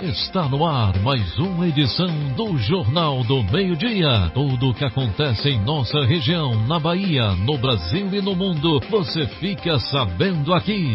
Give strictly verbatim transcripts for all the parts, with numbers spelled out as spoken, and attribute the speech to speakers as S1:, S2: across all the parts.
S1: Está no ar mais uma edição do Jornal do Meio-Dia. Tudo o que acontece em nossa região, na Bahia, no Brasil e no mundo, você fica sabendo aqui.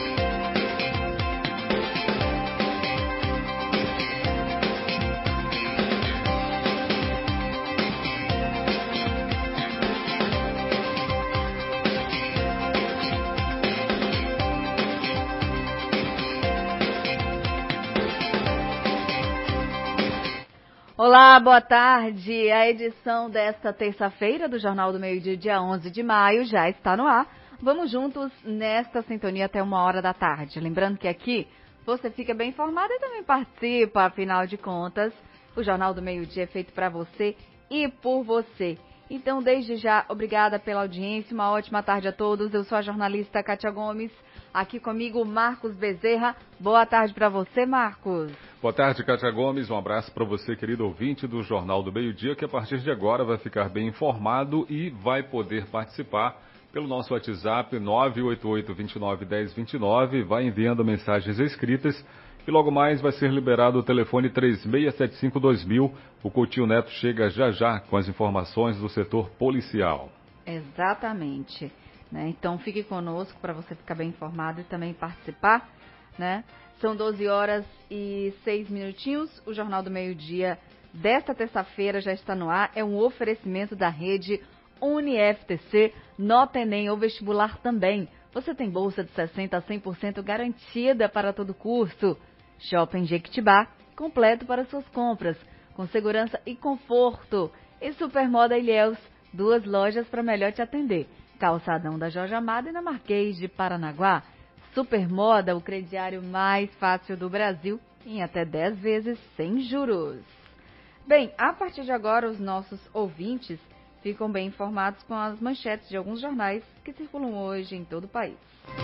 S2: Olá, boa tarde. A edição desta terça-feira do Jornal do Meio-Dia, dia onze de maio, já está no ar. Vamos juntos nesta sintonia até uma hora da tarde. Lembrando que aqui você fica bem informado e também participa, afinal de contas, o Jornal do Meio-Dia é feito para você e por você. Então, desde já, obrigada pela audiência, uma ótima tarde a todos. Eu sou a jornalista Kátia Gomes, aqui comigo Marcos Bezerra. Boa tarde para você, Marcos.
S3: Boa tarde, Kátia Gomes. Um abraço para você, querido ouvinte do Jornal do Meio-Dia, que a partir de agora vai ficar bem informado e vai poder participar pelo nosso WhatsApp nove oito oito, dois nove, um zero dois nove. Vai enviando mensagens escritas e logo mais vai ser liberado o telefone três seis sete cinco dois mil. O Coutinho Neto chega já já com as informações do setor policial.
S2: Exatamente. Né? Então fique conosco para você ficar bem informado e também participar, né? São doze horas e seis minutinhos. O Jornal do Meio-Dia desta terça-feira já está no ar. É um oferecimento da rede UniF T C, Nota Enem ou vestibular também. Você tem bolsa de sessenta a cem por cento garantida para todo curso. Shopping Jequitibá, completo para suas compras, com segurança e conforto. E Supermoda Ilhéus, duas lojas para melhor te atender. Calçadão da Jorge Amado e na Marquês de Paranaguá. Supermoda, o crediário mais fácil do Brasil, em até dez vezes sem juros. Bem, a partir de agora, os nossos ouvintes ficam bem informados com as manchetes de alguns jornais que circulam hoje em todo o país.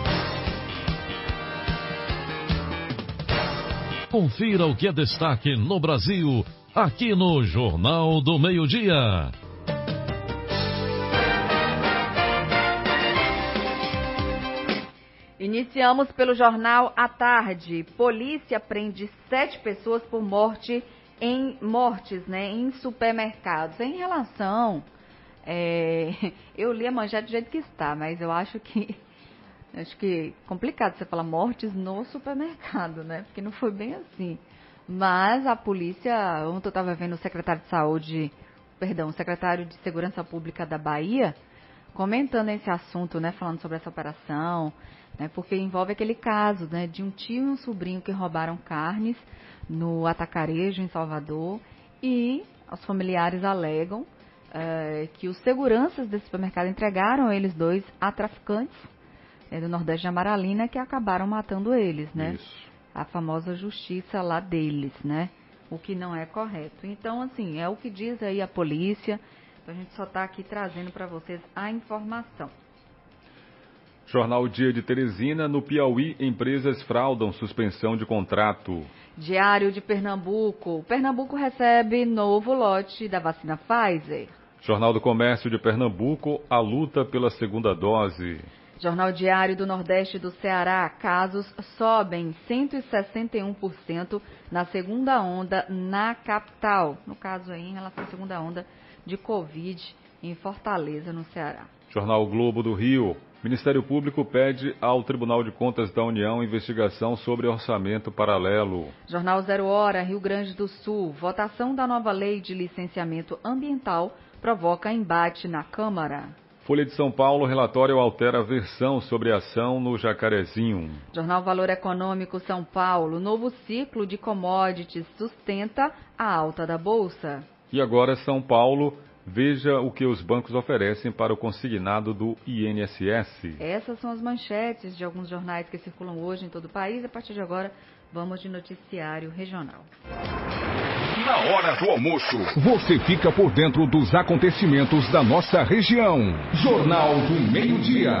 S1: Confira o que é destaque no Brasil, aqui no Jornal do Meio-Dia.
S2: Iniciamos pelo jornal à tarde. Polícia prende sete pessoas por morte em mortes, né, em supermercados. Em relação, é, eu li a manchete do jeito que está, mas eu acho que acho que é complicado você falar mortes no supermercado, né? Porque não foi bem assim. Mas a polícia, ontem eu estava vendo o secretário de saúde, perdão, o secretário de Segurança Pública da Bahia, comentando esse assunto, né, falando sobre essa operação, né, porque envolve aquele caso, né, de um tio e um sobrinho que roubaram carnes no atacarejo em Salvador e os familiares alegam é, que os seguranças desse supermercado entregaram eles dois a traficantes é, do Nordeste de Amaralina que acabaram matando eles, né?
S3: Isso.
S2: A famosa justiça lá deles, né? O que não é correto. Então, assim, é o que diz aí a polícia. Então, a gente só está aqui trazendo para vocês a informação.
S3: Jornal Dia de Teresina, no Piauí, empresas fraudam suspensão de contrato.
S2: Diário de Pernambuco. Pernambuco recebe novo lote da vacina Pfizer.
S3: Jornal do Comércio de Pernambuco, a luta pela segunda dose.
S2: Jornal Diário do Nordeste do Ceará, casos sobem cento e sessenta e um por cento na segunda onda na capital. No caso aí, em relação à segunda onda de Covid em Fortaleza, no Ceará.
S3: Jornal Globo do Rio. Ministério Público pede ao Tribunal de Contas da União investigação sobre orçamento paralelo.
S2: Jornal Zero Hora, Rio Grande do Sul. Votação da nova lei de licenciamento ambiental provoca embate na Câmara.
S3: Folha de São Paulo, relatório altera a versão sobre ação no Jacarezinho.
S2: Jornal Valor Econômico São Paulo. Novo ciclo de commodities sustenta a alta da Bolsa.
S3: E agora São Paulo, veja o que os bancos oferecem para o consignado do I N S S.
S2: Essas são as manchetes de alguns jornais que circulam hoje em todo o país. A partir de agora, vamos de noticiário regional.
S4: Na hora do almoço, você fica por dentro dos acontecimentos da nossa região. Jornal do Meio-Dia.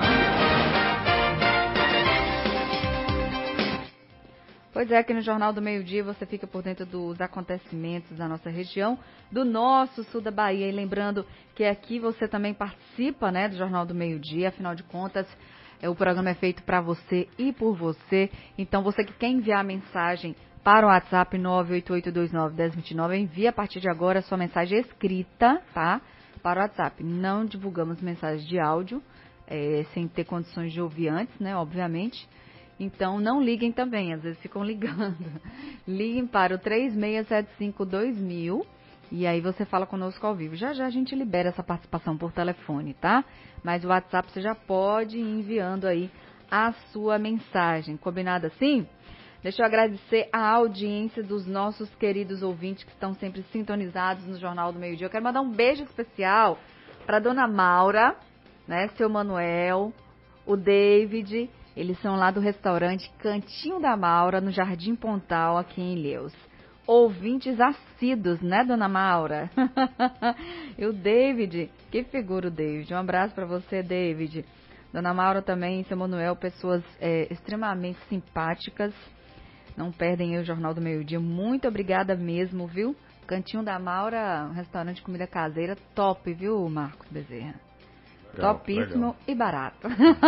S2: Pois é, aqui no Jornal do Meio-Dia você fica por dentro dos acontecimentos da nossa região, do nosso sul da Bahia. E lembrando que aqui você também participa, né, do Jornal do Meio-Dia, afinal de contas, é, o programa é feito para você e por você. Então, você que quer enviar mensagem para o WhatsApp nove oito oito dois nove um zero dois nove. Envie a partir de agora sua mensagem escrita, tá? Para o WhatsApp. Não divulgamos mensagens de áudio, é, sem ter condições de ouvir antes, né? Obviamente. Então, não liguem também, às vezes ficam ligando. Liguem para o três seis sete cinco dois mil e aí você fala conosco ao vivo. Já já a gente libera essa participação por telefone, tá? Mas o WhatsApp você já pode ir enviando aí a sua mensagem. Combinado assim? Deixa eu agradecer a audiência dos nossos queridos ouvintes que estão sempre sintonizados no Jornal do Meio Dia. Eu quero mandar um beijo especial para Dona Maura, né, seu Manuel, o David. Eles são lá do restaurante Cantinho da Maura, no Jardim Pontal, aqui em Ilhéus. Ouvintes assíduos, né, Dona Maura? E o David, que figura o David. Um abraço para você, David. Dona Maura também, seu Manuel, pessoas é, extremamente simpáticas. Não perdem aí o Jornal do Meio Dia. Muito obrigada mesmo, viu? Cantinho da Maura, um restaurante de comida caseira top, viu, Marcos Bezerra? Legal, topíssimo legal. E barato.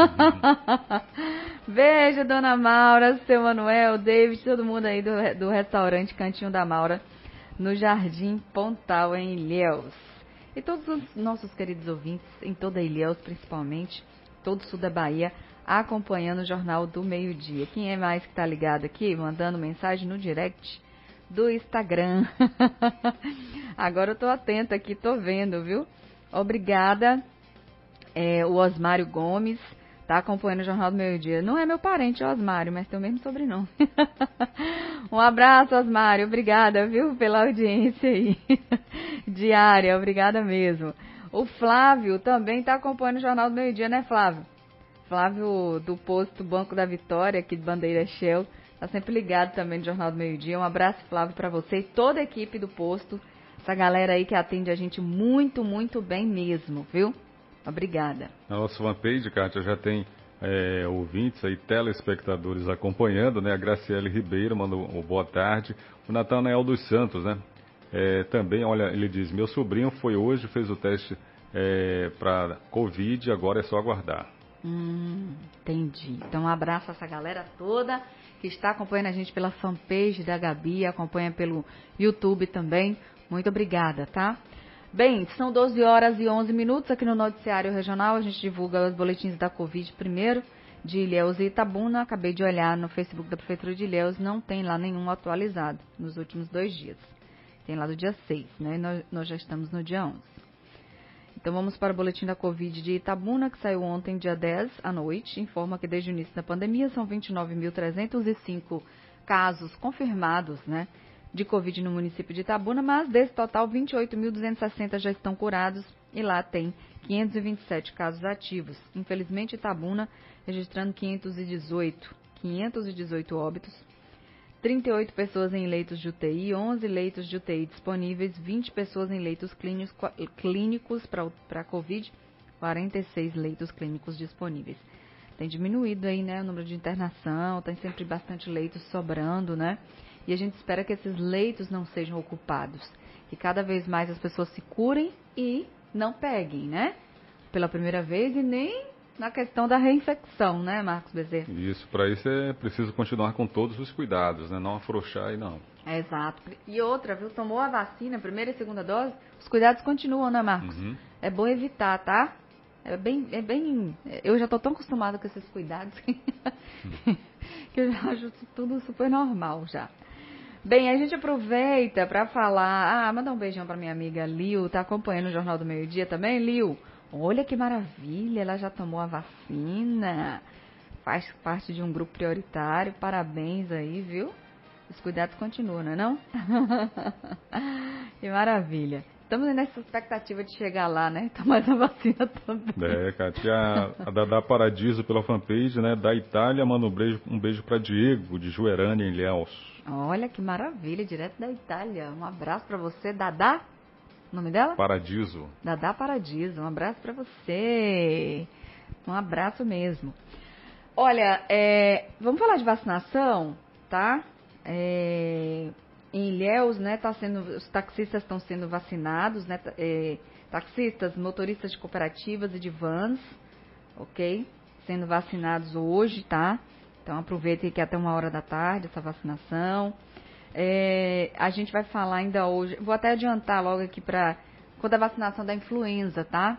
S2: Beijo, Dona Maura, seu Manuel, David, todo mundo aí do, do restaurante Cantinho da Maura, no Jardim Pontal, em Ilhéus. E todos os nossos queridos ouvintes, em toda Ilhéus, principalmente, todo o sul da Bahia, acompanhando o Jornal do Meio Dia. Quem é mais que tá ligado aqui, mandando mensagem no direct do Instagram. Agora eu tô atenta aqui, tô vendo, viu? Obrigada. É, o Osmário Gomes tá acompanhando o Jornal do Meio Dia. Não é meu parente, o Osmário, mas tem o mesmo sobrenome. Um abraço, Osmário. Obrigada, viu, pela audiência aí. Diária, obrigada mesmo. O Flávio também tá acompanhando o Jornal do Meio Dia, né, Flávio? Flávio do posto Banco da Vitória, aqui de Bandeira Shell. Tá sempre ligado também no Jornal do Meio Dia. Um abraço, Flávio, para você e toda a equipe do posto. Essa galera aí que atende a gente muito, muito bem mesmo, viu? Obrigada.
S3: Na nossa fanpage, Kátia, já tem é, ouvintes aí, telespectadores acompanhando, né? A Graciele Ribeiro mandou um boa tarde. O Natanael dos Santos, né? É, também, olha, ele diz, meu sobrinho foi hoje, fez o teste é, para Covid, agora é só aguardar.
S2: Hum, entendi. Então, um abraço a essa galera toda que está acompanhando a gente pela fanpage da Gabi, acompanha pelo YouTube também. Muito obrigada, tá? Bem, são doze horas e onze minutos aqui no Noticiário Regional. A gente divulga os boletins da Covid primeiro, de Ilhéus e Itabuna. Acabei de olhar no Facebook da Prefeitura de Ilhéus, não tem lá nenhum atualizado nos últimos dois dias. Tem lá do dia seis, né? Nós, nós já estamos no dia onze. Então vamos para o boletim da Covid de Itabuna, que saiu ontem, dia dez, à noite. Informa que desde o início da pandemia são vinte e nove mil trezentos e cinco casos confirmados, né, de Covid no município de Itabuna, mas desse total vinte e oito mil duzentos e sessenta já estão curados e lá tem quinhentos e vinte e sete casos ativos. Infelizmente, Itabuna registrando quinhentos e dezoito, quinhentos e dezoito óbitos, trinta e oito pessoas em leitos de U T I, onze leitos de U T I disponíveis, vinte pessoas em leitos clínicos, clínicos para a Covid, quarenta e seis leitos clínicos disponíveis. Tem diminuído aí, né, o número de internação, tem sempre bastante leitos sobrando, né? E a gente espera que esses leitos não sejam ocupados, que cada vez mais as pessoas se curem e não peguem, né? Pela primeira vez e nem na questão da reinfecção, né, Marcos Bezerra?
S3: Isso, para isso é preciso continuar com todos os cuidados, né? Não afrouxar e não.
S2: É, exato. E outra, viu? Tomou a vacina, primeira e segunda dose, os cuidados continuam, né, Marcos?
S3: Uhum.
S2: É bom evitar, tá? É bem, é bem... Eu já tô tão acostumada com esses cuidados que eu já acho tudo super normal já. Bem, a gente aproveita para falar... Ah, mandar um beijão para minha amiga Lil, tá acompanhando o Jornal do Meio Dia também, Lil? Olha que maravilha, ela já tomou a vacina, faz parte de um grupo prioritário, parabéns aí, viu? Os cuidados continuam, não é não? Que maravilha. Estamos nessa expectativa de chegar lá, né? Tomar essa vacina também.
S3: É, Kátia, a Dadá Paradiso pela fanpage, né? Da Itália, manda um beijo, um beijo para Diego, de Juerânia, em Ilhéus.
S2: Olha que maravilha, direto da Itália. Um abraço para você, Dadá. O nome dela?
S3: Paradiso.
S2: Dadá Paradiso, um abraço para você. Um abraço mesmo. Olha, é, vamos falar de vacinação, tá? É, em Ilhéus, né, tá sendo, os taxistas estão sendo vacinados, né? É, taxistas, motoristas de cooperativas e de vans, ok? Sendo vacinados hoje, tá? Então aproveitem que até uma hora da tarde essa vacinação. É, a gente vai falar ainda hoje, vou até adiantar logo aqui para quando a vacinação da influenza, tá?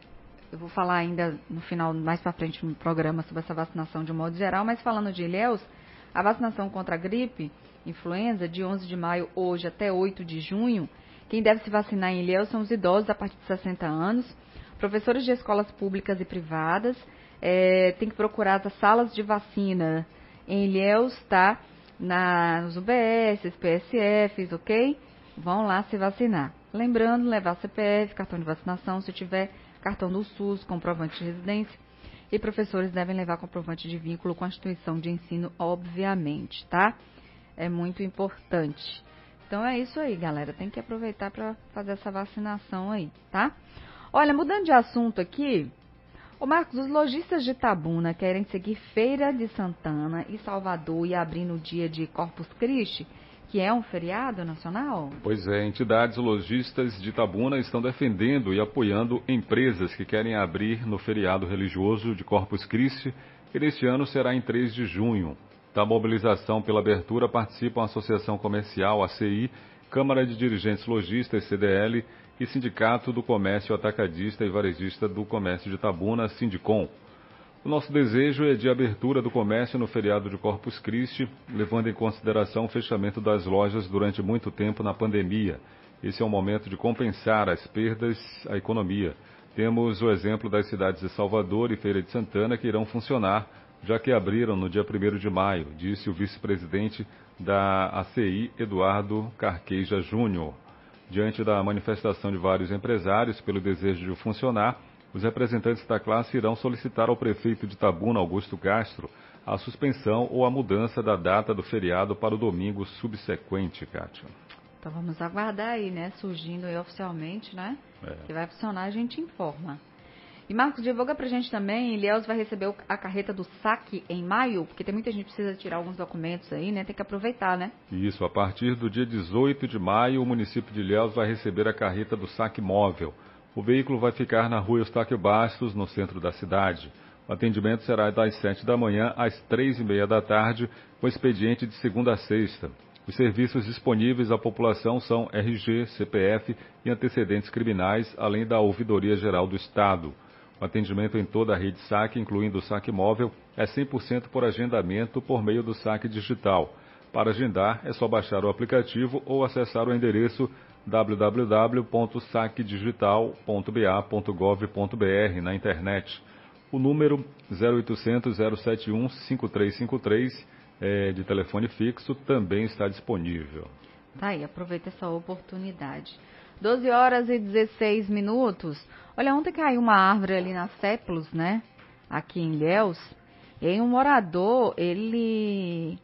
S2: Eu vou falar ainda no final, mais para frente no programa sobre essa vacinação de um modo geral, mas falando de Ilhéus, a vacinação contra a gripe, influenza, de onze de maio hoje até oito de junho, quem deve se vacinar em Ilhéus são os idosos a partir de sessenta anos, professores de escolas públicas e privadas, é, tem que procurar as salas de vacina em Ilhéus, tá? Na, nos U B S, P S Fs, ok? Vão lá se vacinar. Lembrando, levar C P F, cartão de vacinação, se tiver cartão do SUS, comprovante de residência. E professores devem levar comprovante de vínculo com a instituição de ensino, obviamente, tá? É muito importante. Então é isso aí, galera. Tem que aproveitar para fazer essa vacinação aí, tá? Olha, mudando de assunto aqui, ô Marcos, os lojistas de Itabuna querem seguir Feira de Santana e Salvador e abrir no dia de Corpus Christi, que é um feriado nacional?
S3: Pois é, entidades lojistas de Itabuna estão defendendo e apoiando empresas que querem abrir no feriado religioso de Corpus Christi, que neste ano será em três de junho. Da mobilização pela abertura participam a Associação Comercial, A C I, Câmara de Dirigentes Lojistas, C D L, e Sindicato do Comércio Atacadista e Varejista do Comércio de Itabuna, Sindicom. O nosso desejo é de abertura do comércio no feriado de Corpus Christi, levando em consideração o fechamento das lojas durante muito tempo na pandemia. Esse é o momento de compensar as perdas à economia. Temos o exemplo das cidades de Salvador e Feira de Santana que irão funcionar, já que abriram no dia primeiro de maio, disse o vice-presidente da A C I, Eduardo Carqueja Júnior. Diante da manifestação de vários empresários pelo desejo de funcionar, os representantes da classe irão solicitar ao prefeito de Itabuna, Augusto Castro, a suspensão ou a mudança da data do feriado para o domingo subsequente, Kátia.
S2: Então vamos aguardar aí, né? Surgindo aí oficialmente, né?
S3: É.
S2: Que vai funcionar, a gente informa. E Marcos, divulga pra gente também, Ilhéus vai receber a carreta do saque em maio, porque tem muita gente que precisa tirar alguns documentos aí, né? Tem que aproveitar, né?
S3: Isso, a partir do dia dezoito de maio, o município de Ilhéus vai receber a carreta do saque móvel. O veículo vai ficar na rua Eustáquio Bastos, no centro da cidade. O atendimento será das sete da manhã às três e meia da tarde, com expediente de segunda a sexta. Os serviços disponíveis à população são R G, C P F e antecedentes criminais, além da Ouvidoria Geral do Estado. O atendimento em toda a rede saque, incluindo o saque móvel, é cem por cento por agendamento por meio do saque digital. Para agendar, é só baixar o aplicativo ou acessar o endereço w w w ponto saque digital ponto b a ponto gov ponto b r na internet. O número zero oitocentos, zero setenta e um, cinquenta e três cinquenta e três é, de telefone fixo também está disponível.
S2: Tá aí, aproveita essa oportunidade. doze horas e dezesseis minutos. Olha, ontem caiu uma árvore ali na Cépulos, né? Aqui em Ilhéus. E aí um morador, ele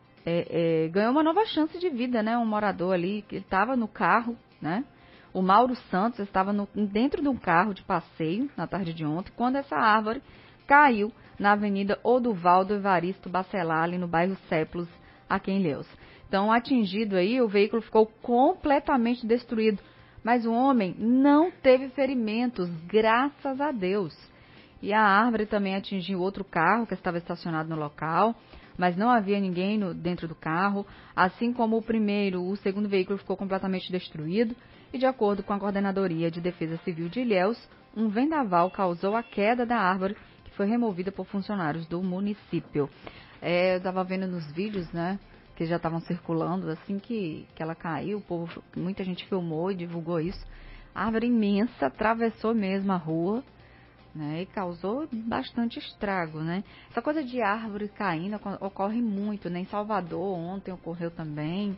S2: é, é, ganhou uma nova chance de vida, né? Um morador ali, que estava no carro, né? O Mauro Santos estava no, dentro de um carro de passeio na tarde de ontem, quando essa árvore caiu na Avenida Oduvaldo Evaristo Bacelar, ali no bairro Cépulos, aqui em Ilhéus. Então, atingido aí, o veículo ficou completamente destruído. Mas o homem não teve ferimentos, graças a Deus. E a árvore também atingiu outro carro que estava estacionado no local, mas não havia ninguém no, dentro do carro. Assim como o primeiro, o segundo veículo ficou completamente destruído. E de acordo com a Coordenadoria de Defesa Civil de Ilhéus, um vendaval causou a queda da árvore, que foi removida por funcionários do município. É, eu estava vendo nos vídeos, né? Que já estavam circulando, assim que, que ela caiu, o povo, muita gente filmou e divulgou isso. A árvore imensa atravessou mesmo a rua, né, e causou bastante estrago, né. Essa coisa de árvore caindo ocorre muito, né, em Salvador ontem ocorreu também,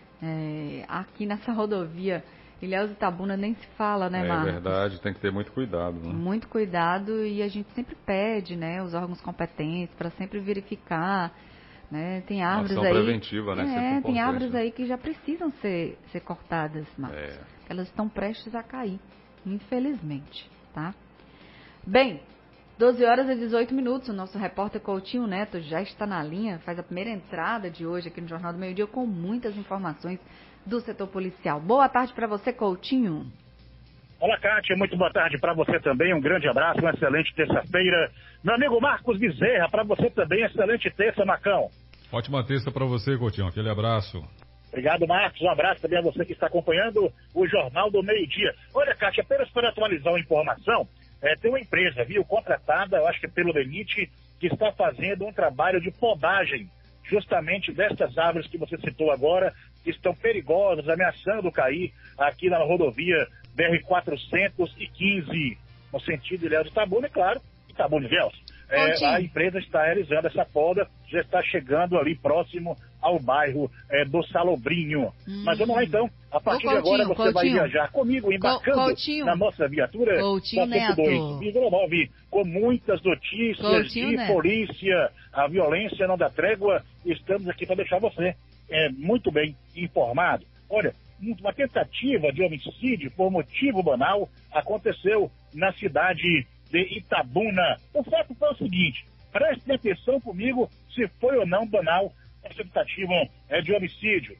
S2: é, aqui nessa rodovia Ilhéus e Itabuna nem se fala, né, Marcos?
S3: É verdade, tem que ter muito cuidado, né?
S2: Muito cuidado, e a gente sempre pede, né, os órgãos competentes para sempre verificar. Né? Tem árvores
S3: ação
S2: aí,
S3: preventiva, né?
S2: É, tem árvores aí que já precisam ser, ser cortadas, Marcos.
S3: É.
S2: Elas estão prestes a cair, infelizmente, tá? Bem, doze horas e dezoito minutos, o nosso repórter Coutinho Neto já está na linha, faz a primeira entrada de hoje aqui no Jornal do Meio Dia com muitas informações do setor policial. Boa tarde para você, Coutinho.
S5: Olá, Kátia, muito boa tarde para você também, um grande abraço, uma excelente terça-feira. Meu amigo Marcos Bezerra, para você também, excelente terça, Macão.
S3: Ótima terça para você, Coutinho, aquele abraço.
S5: Obrigado, Marcos, um abraço também a você que está acompanhando o Jornal do Meio-Dia. Olha, Kátia, apenas para atualizar uma informação, é, tem uma empresa, viu, contratada, eu acho que é pelo DENIT, que está fazendo um trabalho de podagem, justamente destas árvores que você citou agora, que estão perigosas, ameaçando cair aqui na rodovia B R quatrocentos e quinze, no sentido de Ilhéus de Itabuna, e claro, Itabuna e Ilhéus. É, a empresa está realizando essa poda, já está chegando ali próximo ao bairro é, do Salobrinho. Hum. Mas vamos lá então, a partir Ô, Coutinho, de agora você Coutinho. vai viajar comigo, embarcando Coutinho. na nossa viatura
S2: Coutinho
S5: da cento e dois vírgula nove, com muitas notícias Coutinho de Neto. polícia, a violência não dá trégua, estamos aqui para deixar você é, muito bem informado. Olha, uma tentativa de homicídio por motivo banal aconteceu na cidade de Itabuna. O fato foi o seguinte, prestem atenção comigo se foi ou não banal essa tentativa é, de homicídio.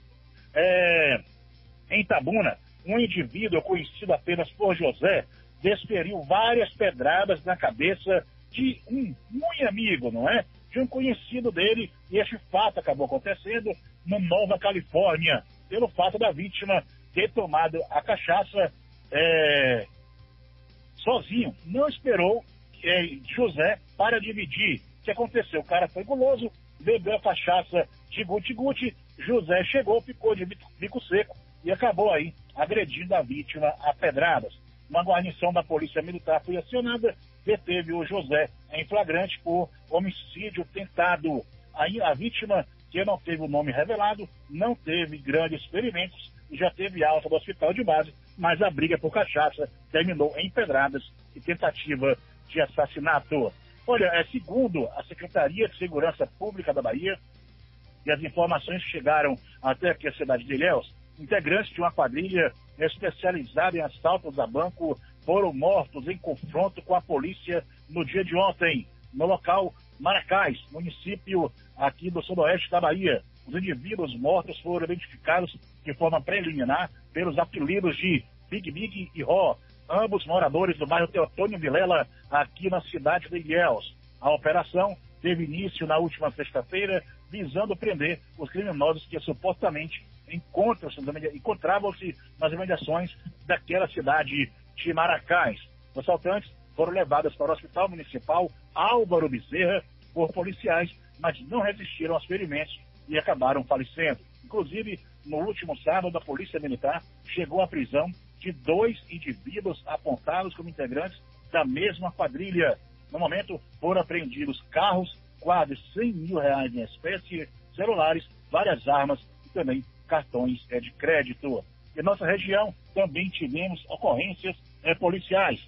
S5: É, em Itabuna, um indivíduo conhecido apenas por José desferiu várias pedradas na cabeça de um muito amigo, não é? De um conhecido dele, e este fato acabou acontecendo no Nova Califórnia, pelo fato da vítima ter tomado a cachaça é, sozinho. Não esperou é, José para dividir. O que aconteceu? O cara foi guloso, bebeu a cachaça de guti-guti, José chegou, ficou de bico seco e acabou aí agredindo a vítima a pedradas. Uma guarnição da Polícia Militar foi acionada, deteve o José em flagrante por homicídio tentado. Aí a vítima, que não teve o nome revelado, não teve grandes ferimentos e já teve alta do hospital de base, mas a briga por cachaça terminou em pedradas e tentativa de assassinato. Olha, é, segundo a Secretaria de Segurança Pública da Bahia, e as informações que chegaram até aqui a cidade de Ilhéus, integrantes de uma quadrilha especializada em assaltos a banco foram mortos em confronto com a polícia no dia de ontem, no local Maracás, município aqui do sudoeste da Bahia. Os indivíduos mortos foram identificados de forma preliminar pelos apelidos de Big Big e Ró, ambos moradores do bairro Teotônio Vilela, aqui na cidade de Ilhéus. A operação teve início na última sexta-feira, visando prender os criminosos que supostamente encontravam-se nas imediações daquela cidade de Maracás. Os assaltantes foram levados para o Hospital Municipal Álvaro Bezerra por policiais, mas não resistiram aos ferimentos e acabaram falecendo. Inclusive, no último sábado, a Polícia Militar chegou à prisão de dois indivíduos apontados como integrantes da mesma quadrilha. No momento, foram apreendidos carros, quase cem mil reais em espécie, celulares, várias armas e também cartões é, de crédito. Em nossa região, também tivemos ocorrências é, policiais.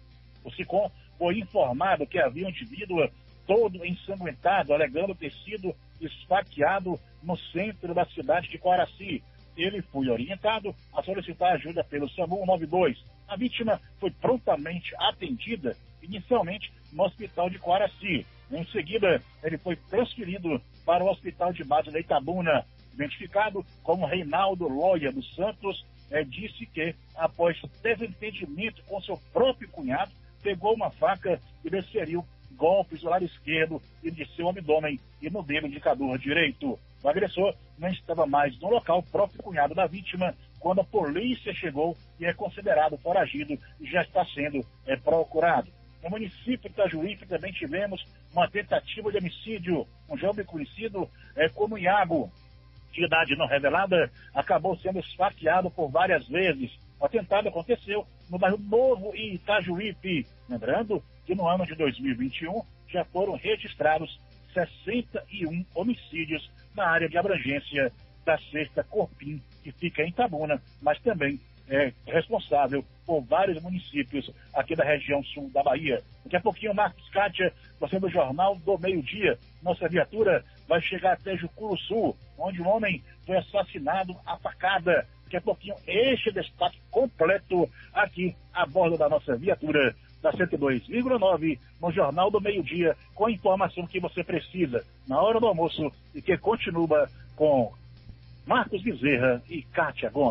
S5: O SICOM foi informado que havia um indivíduo todo ensanguentado, alegando ter sido esfaqueado no centro da cidade de Coaraci. Ele foi orientado a solicitar ajuda pelo SAMU cento e noventa e dois. A vítima foi prontamente atendida, inicialmente no hospital de Coaraci. Em seguida, ele foi transferido para o hospital de base de Itabuna. Identificado como Reinaldo Loia dos Santos, é, disse que, após desentendimento com seu próprio cunhado, pegou uma faca e desferiu golpes do lado esquerdo e de seu abdômen e no dedo indicador direito. O agressor não estava mais no local, o próprio cunhado da vítima, quando a polícia chegou e é considerado foragido e já está sendo é, procurado. No município de Itajuípe também tivemos uma tentativa de homicídio. Um jovem conhecido é, como Iago, de idade não revelada, acabou sendo esfaqueado por várias vezes. O atentado aconteceu no bairro Novo, em Itajuípe. Lembrando que no ano de dois mil e vinte e um já foram registrados sessenta e um homicídios na área de abrangência da sexta Corpim, que fica em Itabuna, mas também é responsável por vários municípios aqui da região sul da Bahia. Daqui a pouquinho, Marcos Kátia, você do Jornal do Meio-Dia. Nossa viatura vai chegar até Jucuruçu, onde um homem foi assassinado a facada. Daqui a pouquinho, este destaque completo aqui a bordo da nossa viatura da cento e dois vírgula nove no Jornal do Meio-Dia, com a informação que você precisa na hora do almoço e que continua com Marcos Bezerra e Kátia Gomes.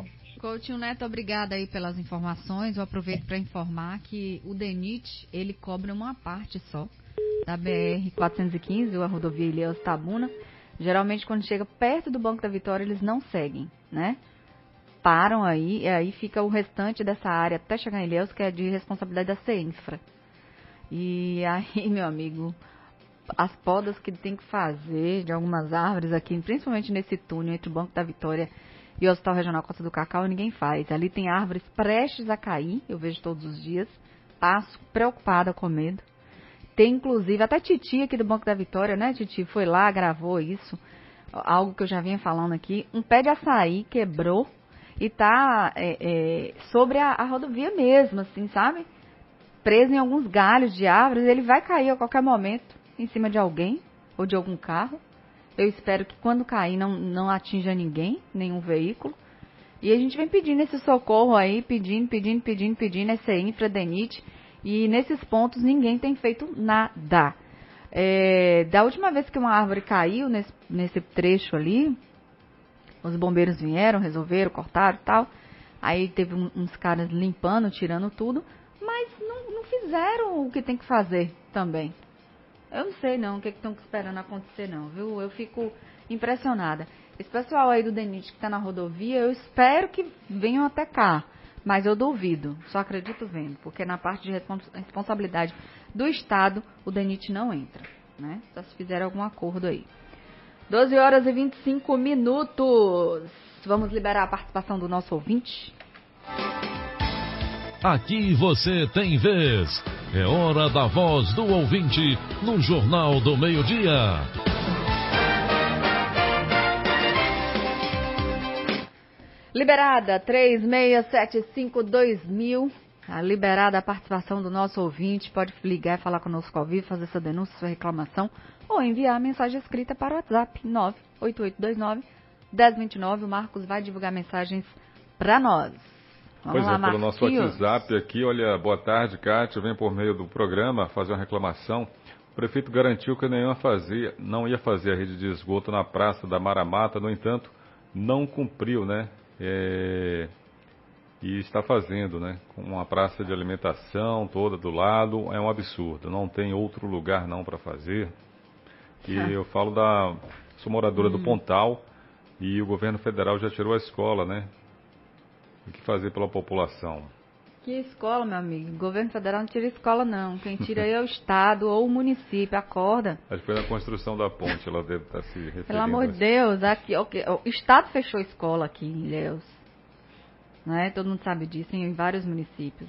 S2: Coutinho Neto, obrigada aí pelas informações. Eu aproveito para informar que o DENIT, ele cobra uma parte só da B R quatrocentos e quinze, a rodovia Ilhéus Tabuna. Geralmente, quando chega perto do Banco da Vitória, eles não seguem, né? Param aí, e aí fica o restante dessa área até chegar em Ilhéus, que é de responsabilidade da CEINFRA. E aí, meu amigo, as podas que tem que fazer de algumas árvores aqui, principalmente nesse túnel entre o Banco da Vitória e o Hospital Regional Costa do Cacau, ninguém faz. Ali tem árvores prestes a cair, eu vejo todos os dias, passo preocupada com medo. Tem, inclusive, até Titi aqui do Banco da Vitória, né, Titi? Foi lá, gravou isso, algo que eu já vinha falando aqui. Um pé de açaí quebrou e tá é, é, sobre a, a rodovia mesmo, assim, sabe? Preso em alguns galhos de árvores, ele vai cair a qualquer momento em cima de alguém ou de algum carro. Eu espero que quando cair não, não atinja ninguém, nenhum veículo. E a gente vem pedindo esse socorro aí, pedindo, pedindo, pedindo, pedindo, esse infra, DENIT. E nesses pontos ninguém tem feito nada. É, da última vez que uma árvore caiu nesse, nesse trecho ali, os bombeiros vieram, resolveram, cortaram e tal. Aí teve um, uns caras limpando, tirando tudo. Mas não, não fizeram o que tem que fazer também. Eu não sei não o que estão esperando acontecer não, viu? Eu fico impressionada. Esse pessoal aí do DENIT que está na rodovia, eu espero que venham até cá. Mas eu duvido, só acredito vendo. Porque na parte de respons- responsabilidade do Estado, o DENIT não entra, né? Só se fizer algum acordo aí. doze horas e vinte e cinco minutos. Vamos liberar a participação do nosso ouvinte?
S1: Aqui você tem vez. É hora da voz do ouvinte no Jornal do Meio-Dia.
S2: Liberada três seis sete cinco dois mil. A liberada a participação do nosso ouvinte. Pode ligar e falar conosco ao vivo, fazer sua denúncia, sua reclamação ou enviar a mensagem escrita para o WhatsApp nove oito oito dois nove um zero dois nove. O Marcos vai divulgar mensagens para nós. Vamos
S3: pois
S2: lá,
S3: é, pelo
S2: Marquinhos.
S3: nosso WhatsApp aqui, olha, boa tarde, Kátia, vem por meio do programa fazer uma reclamação. O prefeito garantiu que não ia fazer, não ia fazer a rede de esgoto na Praça da Maramata, no entanto, não cumpriu, né? É, e está fazendo, né? Com uma praça de alimentação toda do lado, é um absurdo, não tem outro lugar não para fazer. E eu falo da, sou moradora hum. do Pontal e o governo federal já tirou a escola, né? O que fazer pela população?
S2: Que escola, meu amigo? O governo federal não tira escola, não. Quem tira aí é o Estado ou o município. Acorda.
S3: Acho que foi na construção da ponte, ela deve estar se referindo.
S2: Pelo amor de Deus, aqui, okay, o Estado fechou escola aqui em Ilhéus. Né? Todo mundo sabe disso, em vários municípios.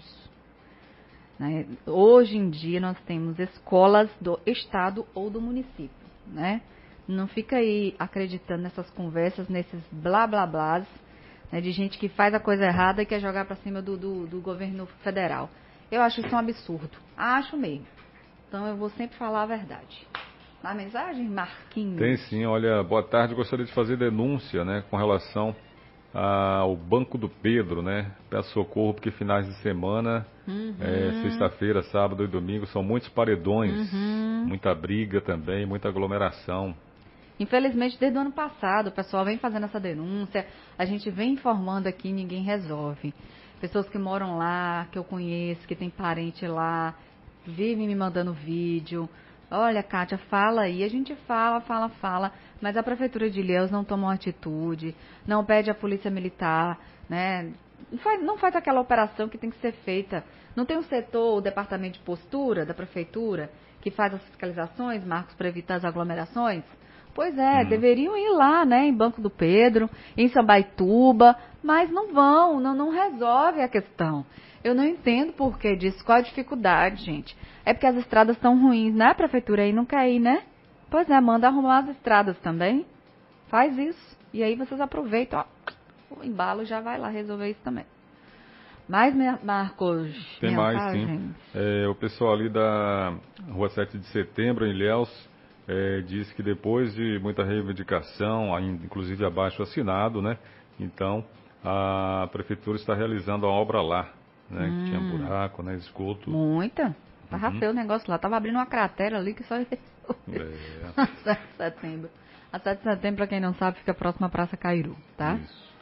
S2: Né? Hoje em dia nós temos escolas do Estado ou do município. Né? Não fica aí acreditando nessas conversas, nesses blá blá blás. De gente que faz a coisa errada e quer jogar para cima do, do, do governo federal. Eu acho isso um absurdo. Acho mesmo. Então eu vou sempre falar a verdade. Na mensagem, Marquinhos?
S3: Tem sim, olha, boa tarde. Gostaria de fazer denúncia, né, com relação ao Banco do Pedro, né? Peço socorro porque finais de semana, uhum. é, sexta-feira, sábado e domingo, são muitos paredões, uhum. muita briga também, muita aglomeração.
S2: Infelizmente, desde o ano passado, o pessoal vem fazendo essa denúncia, a gente vem informando aqui e ninguém resolve. Pessoas que moram lá, que eu conheço, que tem parente lá, vivem me mandando vídeo. Olha, Kátia, fala aí. A gente fala, fala, fala, mas a Prefeitura de Ilhéus não toma uma atitude, não pede a Polícia Militar, né? Não faz, não faz aquela operação que tem que ser feita. Não tem um setor, o Departamento de Postura da Prefeitura, que faz as fiscalizações, Marcos, para evitar as aglomerações? Pois é, hum. deveriam ir lá, né, em Banco do Pedro, em Sambaituba, mas não vão, não, não resolve a questão. Eu não entendo por que disso, qual a dificuldade, gente. É porque as estradas estão ruins, né, Prefeitura aí não quer ir, né? Pois é, manda arrumar as estradas também, faz isso, e aí vocês aproveitam, ó, o embalo já vai lá resolver isso também. Mais, Marcos,
S3: tem mais, sim. É, o pessoal ali da Rua sete de Setembro, em Ilhéus, É, diz que depois de muita reivindicação, inclusive abaixo assinado, né? Então, a prefeitura está realizando a obra lá, né? Hum. Que tinha buraco, né? Esgoto.
S2: Muita. Tava uhum. feio o negócio lá. Tava abrindo uma cratera ali que só ia resolver. É. A sete de setembro. A sete de setembro, para quem não sabe, fica próximo à Praça Cairu, tá?
S3: Isso.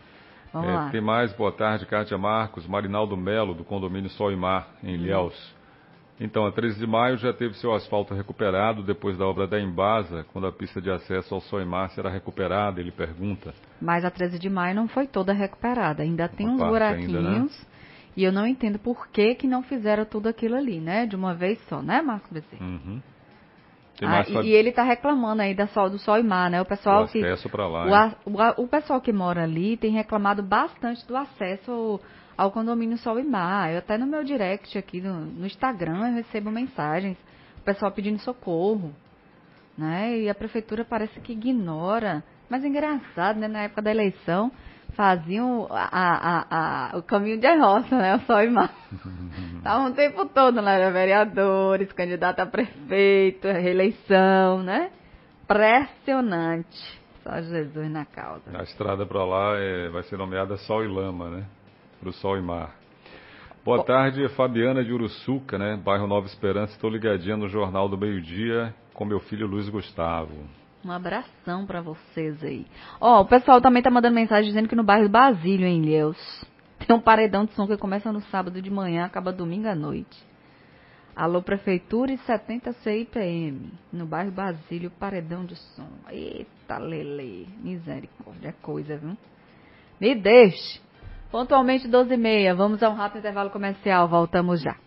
S2: Vamos
S3: é,
S2: lá.
S3: Tem mais, boa tarde, Kátia Marcos, Marinaldo Melo, do condomínio Sol e Mar, em Ilhéus. Hum. Então, a treze de maio já teve seu asfalto recuperado depois da obra da Embasa, quando a pista de acesso ao Sol e Mar será recuperada, ele pergunta.
S2: Mas a treze de maio não foi toda recuperada, ainda tem
S3: Uma
S2: uns buraquinhos, ainda, né? E eu não entendo por que que não fizeram tudo aquilo ali, né? De uma vez só, né, Marcos Bezerra?
S3: Uhum.
S2: Ah, e, e ele está reclamando aí da sol, do Sol e Mar, né? O pessoal
S3: o
S2: que
S3: acesso para lá.
S2: O, a, o, o pessoal que mora ali tem reclamado bastante do acesso ao, ao condomínio Sol e Mar. Eu até no meu direct aqui no, no Instagram eu recebo mensagens, o pessoal pedindo socorro, né? E a prefeitura parece que ignora. Mas é engraçado, né? Na época da eleição faziam a, a, a, o caminho de roça, né? O Sol e Mar. Estavam o tempo todo, né? Vereadores, candidato a prefeito, reeleição, né? Impressionante. Só Jesus na causa.
S3: A estrada para lá é, vai ser nomeada Sol e Lama, né? Para o Sol e Mar. Boa oh. tarde, Fabiana de Uruçuca, né? Bairro Nova Esperança. Estou ligadinha no Jornal do Meio-Dia com meu filho Luiz Gustavo.
S2: Um abração para vocês aí. Ó, oh, o pessoal também tá mandando mensagem dizendo que no bairro Basílio, em Ilhéus, tem um paredão de som que começa no sábado de manhã, acaba domingo à noite. Alô, Prefeitura e setenta C I P M. No bairro Basílio, paredão de som. Eita, lele. Misericórdia, é coisa, viu? Me deixe. Pontualmente doze e meia. Vamos a um rápido intervalo comercial. Voltamos já.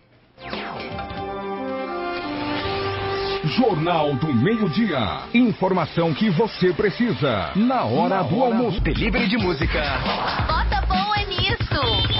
S4: Jornal do Meio-Dia. Informação que você precisa. Na hora do almoço.
S6: Delivery de música.
S7: Bota boa nisso.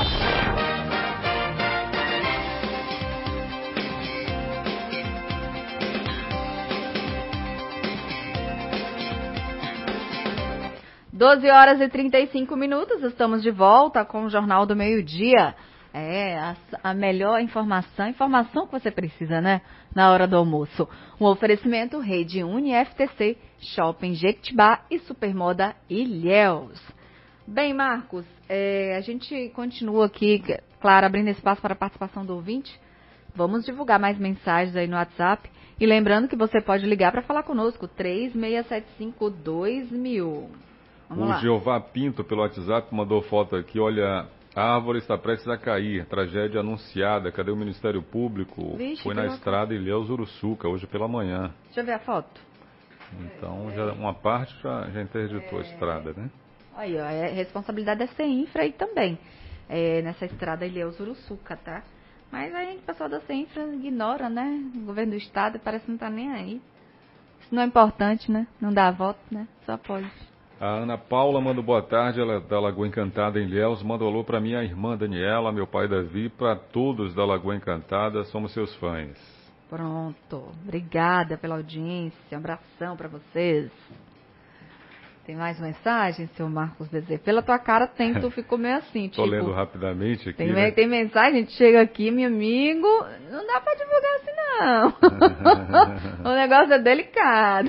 S2: doze horas e trinta e cinco minutos. Estamos de volta com o Jornal do Meio-Dia. É, a, a melhor informação, informação que você precisa, né? Na hora do almoço. Um oferecimento Rede Uni F T C, Shopping Jequitibá e Supermoda Ilhéus. Bem, Marcos, é, a gente continua aqui, claro, abrindo espaço para a participação do ouvinte. Vamos divulgar mais mensagens aí no WhatsApp. E lembrando que você pode ligar para falar conosco, três seis sete cinco dois mil. Vamos
S3: o
S2: lá.
S3: Jeová Pinto, pelo WhatsApp, mandou foto aqui, olha... A árvore está prestes a cair, tragédia anunciada. Cadê o Ministério Público?
S2: Vixe,
S3: foi na estrada Ilhéus Uruçuca, hoje pela manhã.
S2: Deixa eu ver a foto.
S3: Então, já, uma parte já, já interditou é... a estrada, né?
S2: Aí, ó, a responsabilidade é CEINFRA aí também, é, nessa estrada Ilhéus Uruçuca, tá? Mas aí o pessoal da CEINFRA ignora, né? O governo do estado parece que não tá nem aí. Isso não é importante, né? Não dá voto, né? Só pode.
S3: A Ana Paula manda boa tarde, ela é da Lagoa Encantada em Ilhéus, manda um alô para minha irmã Daniela, meu pai Davi, para todos da Lagoa Encantada, somos seus fãs.
S2: Pronto, obrigada pela audiência, um abração para vocês. Tem mais mensagem, seu Marcos Bezerra? Pela tua cara tem, tu ficou meio assim, tipo...
S3: Tô lendo rapidamente aqui,
S2: tem,
S3: né?
S2: Tem mensagem, a gente chega aqui, meu amigo, não dá pra divulgar assim não. O negócio é delicado.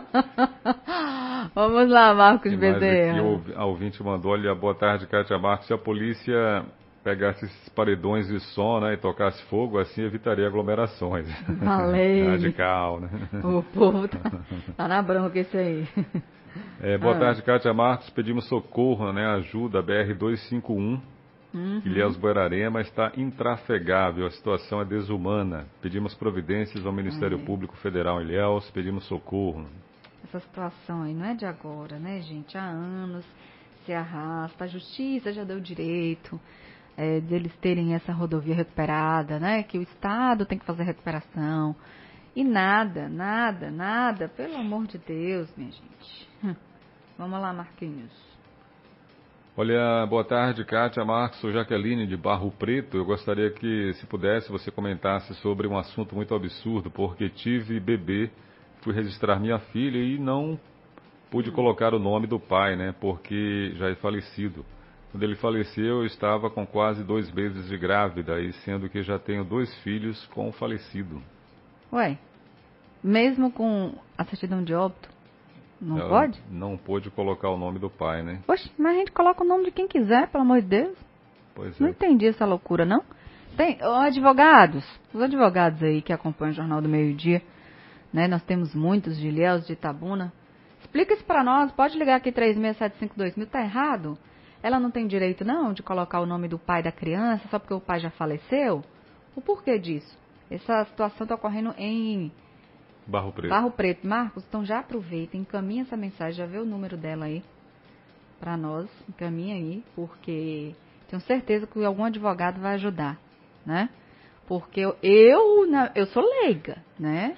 S2: Vamos lá, Marcos tem Bezerra.
S3: Aqui, a ouvinte mandou, olha, boa tarde, Kátia Marcos, se a polícia pegasse esses paredões de som, né, e tocasse fogo, assim evitaria aglomerações.
S2: Valeu.
S3: Radical, né?
S2: O povo tá, tá na bronca isso aí.
S3: É, boa
S2: ah.
S3: tarde, Kátia Marcos. Pedimos socorro, né? Ajuda, B R duzentos e cinquenta e um, uhum. Ilhéus Buerarema está intrafegável, a situação é desumana. Pedimos providências ao Ministério é. Público Federal em Ilhéus, pedimos socorro.
S2: Essa situação aí não é de agora, né, gente? Há anos se arrasta, a justiça já deu direito é, deles terem essa rodovia recuperada, né? Que o Estado tem que fazer recuperação. E nada, nada, nada, pelo amor de Deus, minha gente. Hum. Vamos lá, Marquinhos.
S3: Olha, boa tarde, Kátia Marcos, sou Jaqueline de Barro Preto. Eu gostaria que, se pudesse, você comentasse sobre um assunto muito absurdo, porque tive bebê, fui registrar minha filha e não pude hum. colocar o nome do pai, né, porque já é falecido. Quando ele faleceu, eu estava com quase dois meses de grávida, e sendo que já tenho dois filhos com o falecido.
S2: Ué, mesmo com a certidão de óbito, não
S3: Ela
S2: pode?
S3: Não pôde colocar o nome do pai, né?
S2: Poxa, mas a gente coloca o nome de quem quiser, pelo amor de Deus.
S3: Pois
S2: não
S3: é.
S2: entendi essa loucura, não. Tem, ó, advogados, os advogados aí que acompanham o Jornal do Meio-Dia, né? Nós temos muitos de Ilhéus, de Itabuna. Explica isso pra nós, pode ligar aqui três seis sete cinco dois mil, tá errado? ela não tem direito, não, de colocar o nome do pai da criança só porque o pai já faleceu? O porquê disso? Essa situação está ocorrendo em
S3: Barro Preto.
S2: Barro Preto. Marcos, então já aproveita, encaminha essa mensagem, já vê o número dela aí para nós, encaminha aí, porque tenho certeza que algum advogado vai ajudar, né? Porque eu, eu, eu sou leiga, né?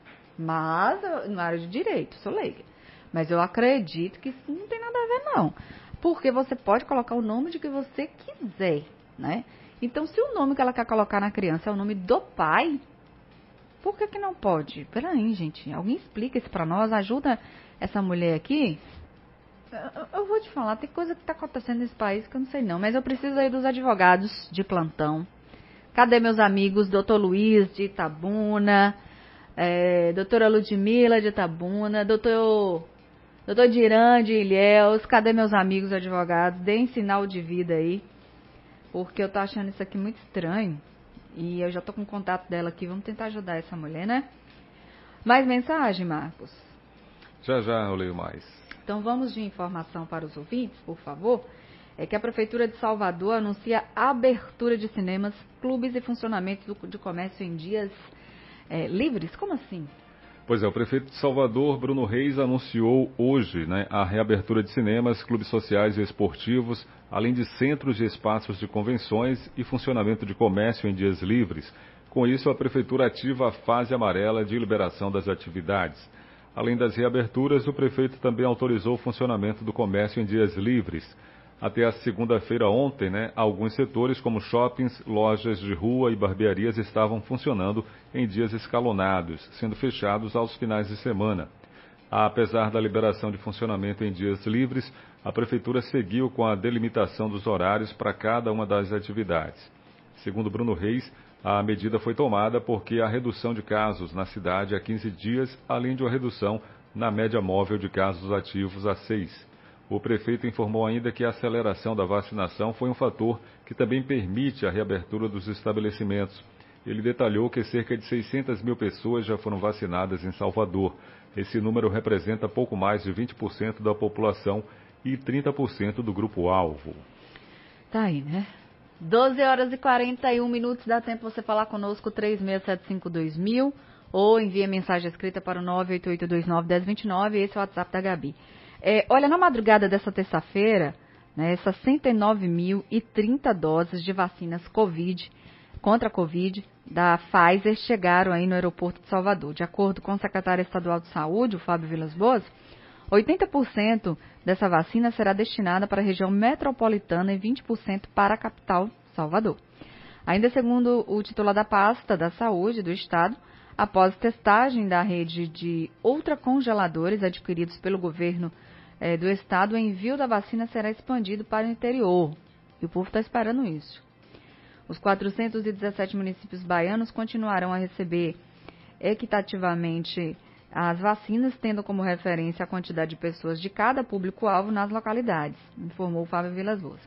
S2: Mas, na área de direito, sou leiga. Mas eu acredito que isso não tem nada a ver, não. Porque você pode colocar o nome de que você quiser, né? Então, se o nome que ela quer colocar na criança é o nome do pai, por que que não pode? Peraí, gente, alguém explica isso pra nós, ajuda essa mulher aqui. Eu, eu vou te falar, tem coisa que tá acontecendo nesse país que eu não sei não, mas eu preciso aí dos advogados de plantão. Cadê meus amigos, doutor Luiz de Itabuna, é, doutora Ludmila de Itabuna, doutor, doutor Diran de Ilhéus, cadê meus amigos advogados? Deem sinal de vida aí, porque eu tô achando isso aqui muito estranho. E eu já tô com o contato dela aqui, vamos tentar ajudar essa mulher, né? Mais mensagem, Marcos?
S3: Já, já eu leio mais.
S2: Então vamos de informação para os ouvintes, por favor. É que a Prefeitura de Salvador anuncia a abertura de cinemas, clubes e funcionamento do, de comércio em dias é, livres. Como assim?
S3: Pois é, o prefeito de Salvador, Bruno Reis, anunciou hoje, né, a reabertura de cinemas, clubes sociais e esportivos, além de centros e espaços de convenções e funcionamento de comércio em dias livres. Com isso, a Prefeitura ativa a fase amarela de liberação das atividades. Além das reaberturas, o prefeito também autorizou o funcionamento do comércio em dias livres. Até a segunda-feira ontem, né, alguns setores como shoppings, lojas de rua e barbearias estavam funcionando em dias escalonados, sendo fechados aos finais de semana. Apesar da liberação de funcionamento em dias livres, a Prefeitura seguiu com a delimitação dos horários para cada uma das atividades. Segundo Bruno Reis, a medida foi tomada porque a redução de casos na cidade a quinze dias, além de uma redução na média móvel de casos ativos a seis. O prefeito informou ainda que a aceleração da vacinação foi um fator que também permite a reabertura dos estabelecimentos. Ele detalhou que cerca de seiscentas mil pessoas já foram vacinadas em Salvador. Esse número representa pouco mais de vinte por cento da população e trinta por cento do grupo-alvo.
S2: Tá aí, né? doze horas e quarenta e um minutos, dá tempo você falar conosco, três seis sete cinco dois mil, ou envia mensagem escrita para o nove oito oito dois nove um zero dois nove, esse é o WhatsApp da Gabi. É, olha, na madrugada dessa terça-feira, né, sessenta e nove mil e trinta doses de vacinas COVID, contra a Covid, da Pfizer, chegaram aí no aeroporto de Salvador. De acordo com o secretário estadual de saúde, o Fábio Vilas Boas, oitenta por cento dessa vacina será destinada para a região metropolitana e vinte por cento para a capital, Salvador. Ainda segundo o titular da pasta da saúde do estado, após testagem da rede de ultracongeladores adquiridos pelo governo eh, do estado, o envio da vacina será expandido para o interior. E o povo está esperando isso. Os quatrocentos e dezessete municípios baianos continuarão a receber equitativamente as vacinas, tendo como referência a quantidade de pessoas de cada público-alvo nas localidades, informou o Fábio Vilas Boas.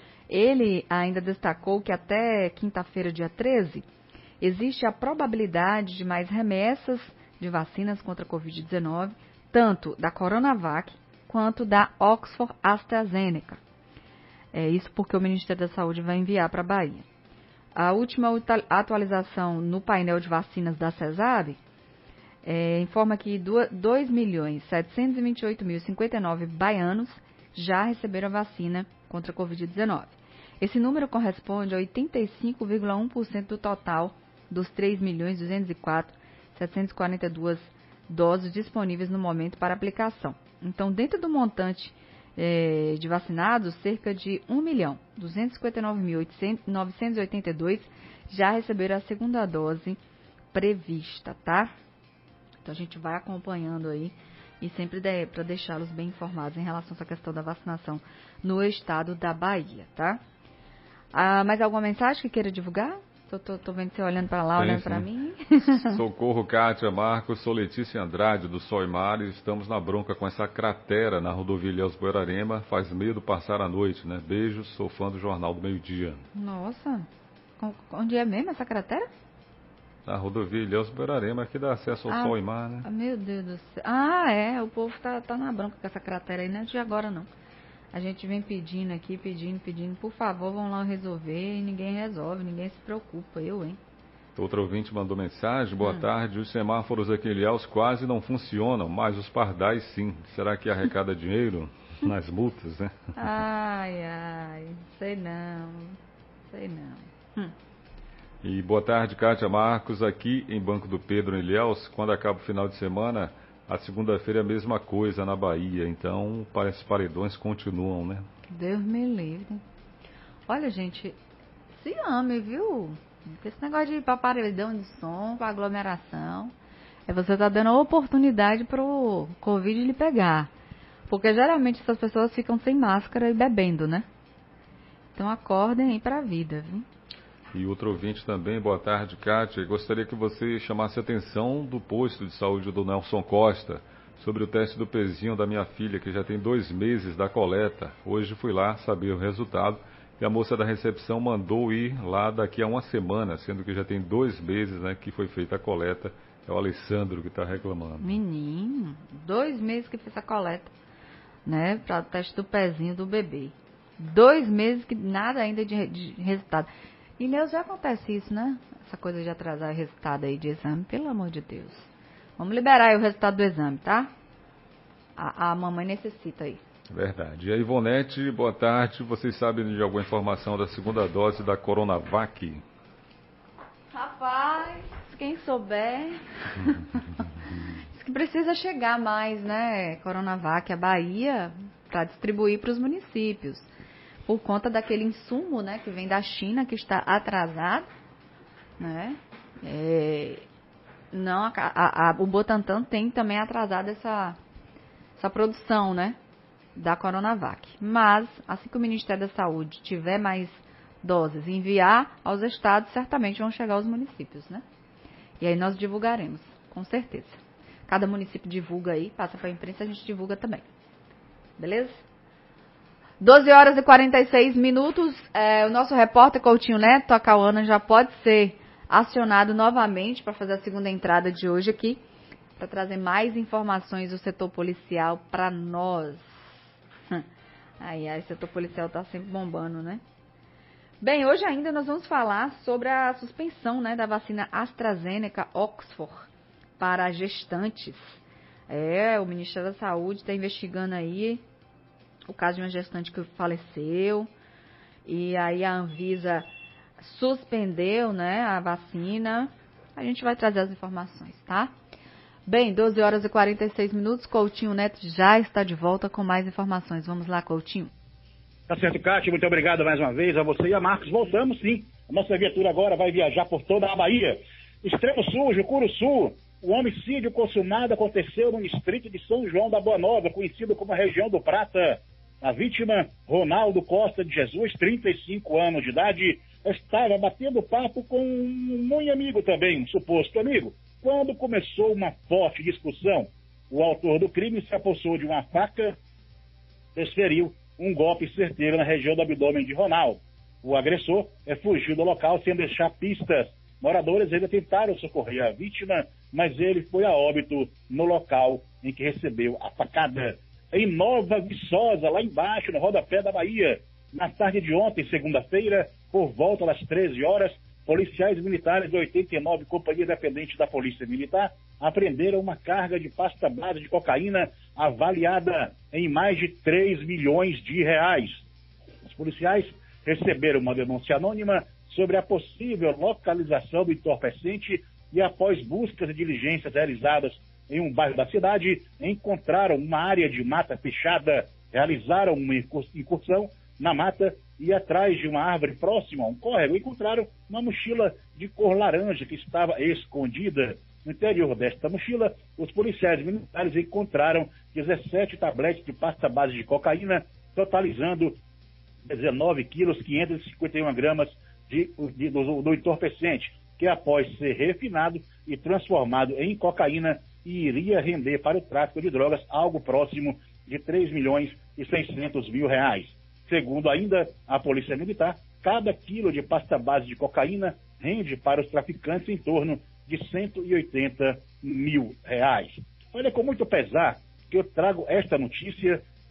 S2: Ele ainda destacou que até quinta-feira, dia treze, existe a probabilidade de mais remessas de vacinas contra a covid dezenove, tanto da Coronavac quanto da Oxford AstraZeneca. É isso porque o Ministério da Saúde vai enviar para a Bahia. A última atualização no painel de vacinas da CESAB é, informa que dois milhões setecentos e vinte e oito mil e cinquenta e nove baianos já receberam a vacina contra a covid dezenove. Esse número corresponde a oitenta e cinco vírgula um por cento do total dos três milhões duzentos e quatro mil setecentos e quarenta e dois doses disponíveis no momento para aplicação. Então, dentro do montante eh, de vacinados, cerca de um milhão duzentos e cinquenta e nove mil novecentos e oitenta e dois já receberam a segunda dose prevista, tá? Então, a gente vai acompanhando aí e sempre de, para deixá-los bem informados em relação a essa questão da vacinação no estado da Bahia, tá? Ah, mais alguma mensagem que queira divulgar? Tô, tô, tô vendo você olhando para lá,
S3: Tem,
S2: olhando
S3: sim.
S2: para mim.
S3: Socorro, Kátia, Marcos, sou Letícia Andrade, do Sol e Mar, e estamos na bronca com essa cratera na rodovia Ilhéus Buerarema. Faz medo passar a noite, né? Beijos, sou fã do Jornal do Meio Dia.
S2: Nossa, onde é mesmo essa cratera?
S3: Na rodovia Ilhéus Buerarema, que dá acesso ao
S2: ah,
S3: Sol e Mar, né?
S2: Meu Deus do céu. Ah, é, o povo tá, tá na bronca com essa cratera aí, não é de agora não. A gente vem pedindo aqui, pedindo, pedindo, por favor, vão lá resolver, e ninguém resolve, ninguém se preocupa, eu, hein?
S3: Outro ouvinte mandou mensagem, boa
S2: Hum.
S3: tarde, os semáforos aqui em Ilhéus quase não funcionam, mas os pardais sim. Será que arrecada dinheiro nas multas, né?
S2: Ai, ai, sei não, sei não. Hum.
S3: E boa tarde, Kátia Marcos, aqui em Banco do Pedro, em Ilhéus, quando acaba o final de semana, a segunda-feira é a mesma coisa na Bahia, então parece que paredões continuam, né?
S2: Deus me livre. Olha, gente, se ame, viu? Porque esse negócio de ir pra paredão de som, pra aglomeração, é você tá dando a oportunidade pro Covid lhe pegar. Porque geralmente essas pessoas ficam sem máscara e bebendo, né? Então acordem aí pra vida, viu?
S3: E outro ouvinte também, boa tarde, Kátia. Gostaria que você chamasse a atenção do posto de saúde do Nelson Costa sobre o teste do pezinho da minha filha, que já tem dois meses da coleta. Hoje fui lá saber o resultado e a moça da recepção mandou ir lá daqui a uma semana, sendo que já tem dois meses, né, que foi feita a coleta. É o Alessandro que está reclamando.
S2: Menino, dois meses que fez a coleta, né, para o teste do pezinho do bebê. Dois meses que nada ainda de, de resultado. E Neus, já acontece isso, né? Essa coisa de atrasar o resultado aí de exame, pelo amor de Deus. Vamos liberar aí o resultado do exame, tá? A, a mamãe necessita aí.
S3: Verdade. E a Ivonete, boa tarde. Vocês sabem de alguma informação da segunda dose da Coronavac?
S2: Rapaz, quem souber. Diz que precisa chegar mais, né? Coronavac, a Bahia, para distribuir para os municípios. Por conta daquele insumo, né, que vem da China, que está atrasado, né? É, não, a, a, a, o Butantan tem também atrasado essa, essa produção, né, da Coronavac. Mas, assim que o Ministério da Saúde tiver mais doses e enviar aos estados, certamente vão chegar aos municípios, né? E aí nós divulgaremos, com certeza. Cada município divulga aí, passa para a imprensa, a gente divulga também. Beleza? doze horas e quarenta e seis minutos, é, o nosso repórter Coutinho Neto, a Cauana, já pode ser acionado novamente para fazer a segunda entrada de hoje aqui, para trazer mais informações do setor policial para nós. Ai, ai, o setor policial está sempre bombando, né? Bem, hoje ainda nós vamos falar sobre a suspensão, né, da vacina AstraZeneca Oxford para gestantes. É, o Ministério da Saúde está investigando aí o caso de uma gestante que faleceu, e aí a Anvisa suspendeu, né, a vacina. A gente vai trazer as informações, tá? Bem, doze horas e quarenta e seis minutos, Coutinho Neto já está de volta com mais informações. Vamos lá, Coutinho.
S5: Tá certo, Cátia, muito obrigado mais uma vez a você e a Marcos. Voltamos, sim. A nossa viatura agora vai viajar por toda a Bahia. Extremo Sul, Jucuruçu. O homicídio consumado aconteceu no distrito de São João da Boa Nova, conhecido como a região do Prata. A vítima, Ronaldo Costa de Jesus, trinta e cinco anos de idade, estava batendo papo com um muito amigo também, um suposto amigo, quando começou uma forte discussão. O autor do crime se apossou de uma faca, desferiu um golpe certeiro na região do abdômen de Ronaldo. O agressor é, fugiu do local sem deixar pistas. Moradores ainda tentaram socorrer a vítima, mas ele foi a óbito no local em que recebeu a facada. Em Nova Viçosa, lá embaixo, no rodapé da Bahia, na tarde de ontem, segunda-feira, por volta das treze horas, policiais militares de oitenta e nove Companhia Independente da Polícia Militar apreenderam uma carga de pasta base de cocaína avaliada em mais de três milhões de reais. Os policiais receberam uma denúncia anônima sobre a possível localização do entorpecente e, após buscas e diligências realizadas em um bairro da cidade, encontraram uma área de mata fechada, realizaram uma incursão na mata e, atrás de uma árvore próxima a um córrego, encontraram uma mochila de cor laranja que estava escondida. No interior desta mochila, os policiais militares encontraram dezessete tabletes de pasta base de cocaína, totalizando dezenove quilos, quinhentas e cinquenta e uma gramas de, de, do, do entorpecente, que, após ser refinado e transformado em cocaína, iria render para o tráfico de drogas algo próximo de três milhões e seiscentos mil reais. Segundo ainda a Polícia Militar, cada quilo de pasta base de cocaína rende para os traficantes em torno de cento e oitenta mil reais. Olha, com muito pesar que eu trago esta notícia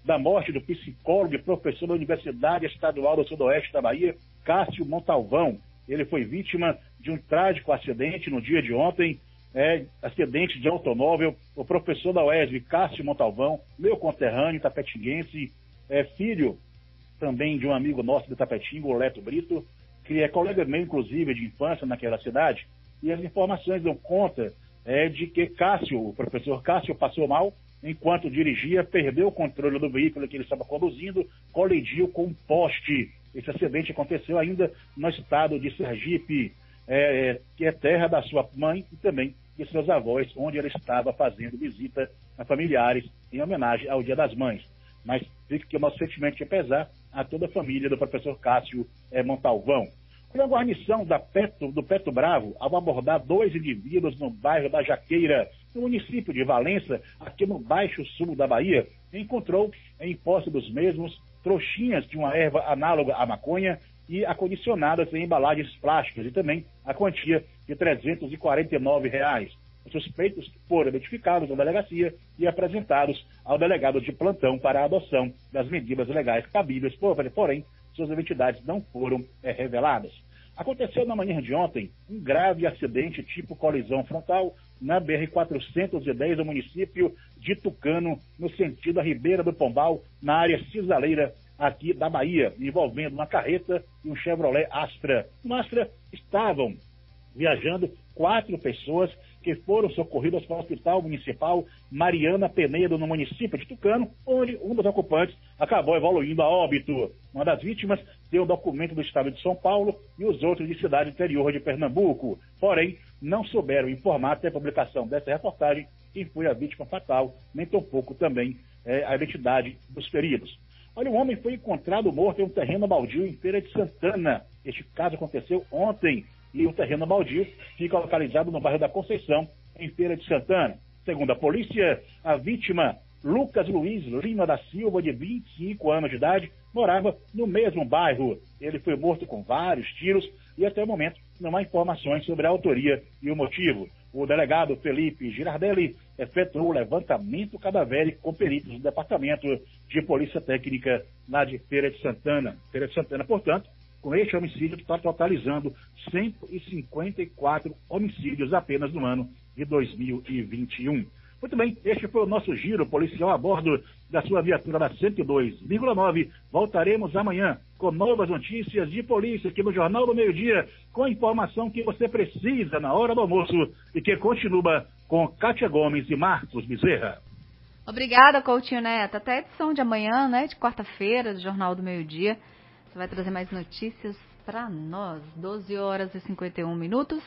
S5: da morte do psicólogo e professor da Universidade Estadual do Sudoeste da Bahia, Cássio Montalvão. Ele foi vítima de um trágico acidente no dia de ontem, é, acidente de automóvel. O professor da U E S B, Cássio Montalvão, meu conterrâneo tapetinguense, é filho também de um amigo nosso de Tapetinga, o Leto Brito, que é colega meu, inclusive, de infância naquela cidade. E as informações dão conta é, de que Cássio, o professor Cássio, passou mal enquanto dirigia, perdeu o controle do veículo que ele estava conduzindo, colidiu com um poste. Esse acidente aconteceu ainda no estado de Sergipe, é, que é terra da sua mãe e também de seus avós, onde ele estava fazendo visita a familiares em homenagem ao Dia das Mães. Mas fica aqui o nosso sentimento de pesar a toda a família do professor Cássio é, Montalvão. A guarnição da Peto, do Peto Bravo, ao abordar dois indivíduos no bairro da Jaqueira, no município de Valença, aqui no Baixo Sul da Bahia, encontrou em posse dos mesmos trouxinhas de uma erva análoga à maconha e acondicionadas em embalagens plásticas e também a quantia de trezentos e quarenta e nove reais. Os suspeitos foram identificados na delegacia e apresentados ao delegado de plantão para a adoção das medidas legais cabíveis, porém, suas identidades não foram é, reveladas. Aconteceu na manhã de ontem um grave acidente tipo colisão frontal na B R quatrocentos e dez do município de Tucano, no sentido da Ribeira do Pombal, na área cisaleira aqui da Bahia, envolvendo uma carreta e um Chevrolet Astra. No Astra estavam viajando quatro pessoas que foram socorridas para o Hospital Municipal Mariana Penedo, no município de Tucano, onde um dos ocupantes acabou evoluindo a óbito. Uma das vítimas tem o documento do estado de São Paulo e os outros de cidade interior de Pernambuco. Porém, não souberam informar até a publicação dessa reportagem quem foi a vítima fatal, nem tampouco também é, a identidade dos feridos. Olha, um homem foi encontrado morto em um terreno baldio em Feira de Santana. Este caso aconteceu ontem. E o terreno baldio fica localizado no bairro da Conceição, em Feira de Santana. Segundo a polícia, a vítima, Lucas Luiz Lima da Silva, de vinte e cinco anos de idade, morava no mesmo bairro. Ele foi morto com vários tiros e até o momento não há informações sobre a autoria e o motivo. O delegado Felipe Girardelli efetuou o levantamento cadavérico com peritos do Departamento de Polícia Técnica lá de Feira de Santana. Feira de Santana, portanto, com este homicídio, está totalizando cento e cinquenta e quatro homicídios apenas no ano de dois mil e vinte e um. Muito bem, este foi o nosso giro policial a bordo da sua viatura da cento e dois vírgula nove. Voltaremos amanhã com novas notícias de polícia aqui no Jornal do Meio-Dia, com a informação que você precisa na hora do almoço e que continua com Kátia Gomes e Marcos Bezerra.
S2: Obrigada, Coutinho Neto. Até a edição de amanhã, né, de quarta-feira, do Jornal do Meio-Dia. Você vai trazer mais notícias para nós. doze horas e cinquenta e um minutos.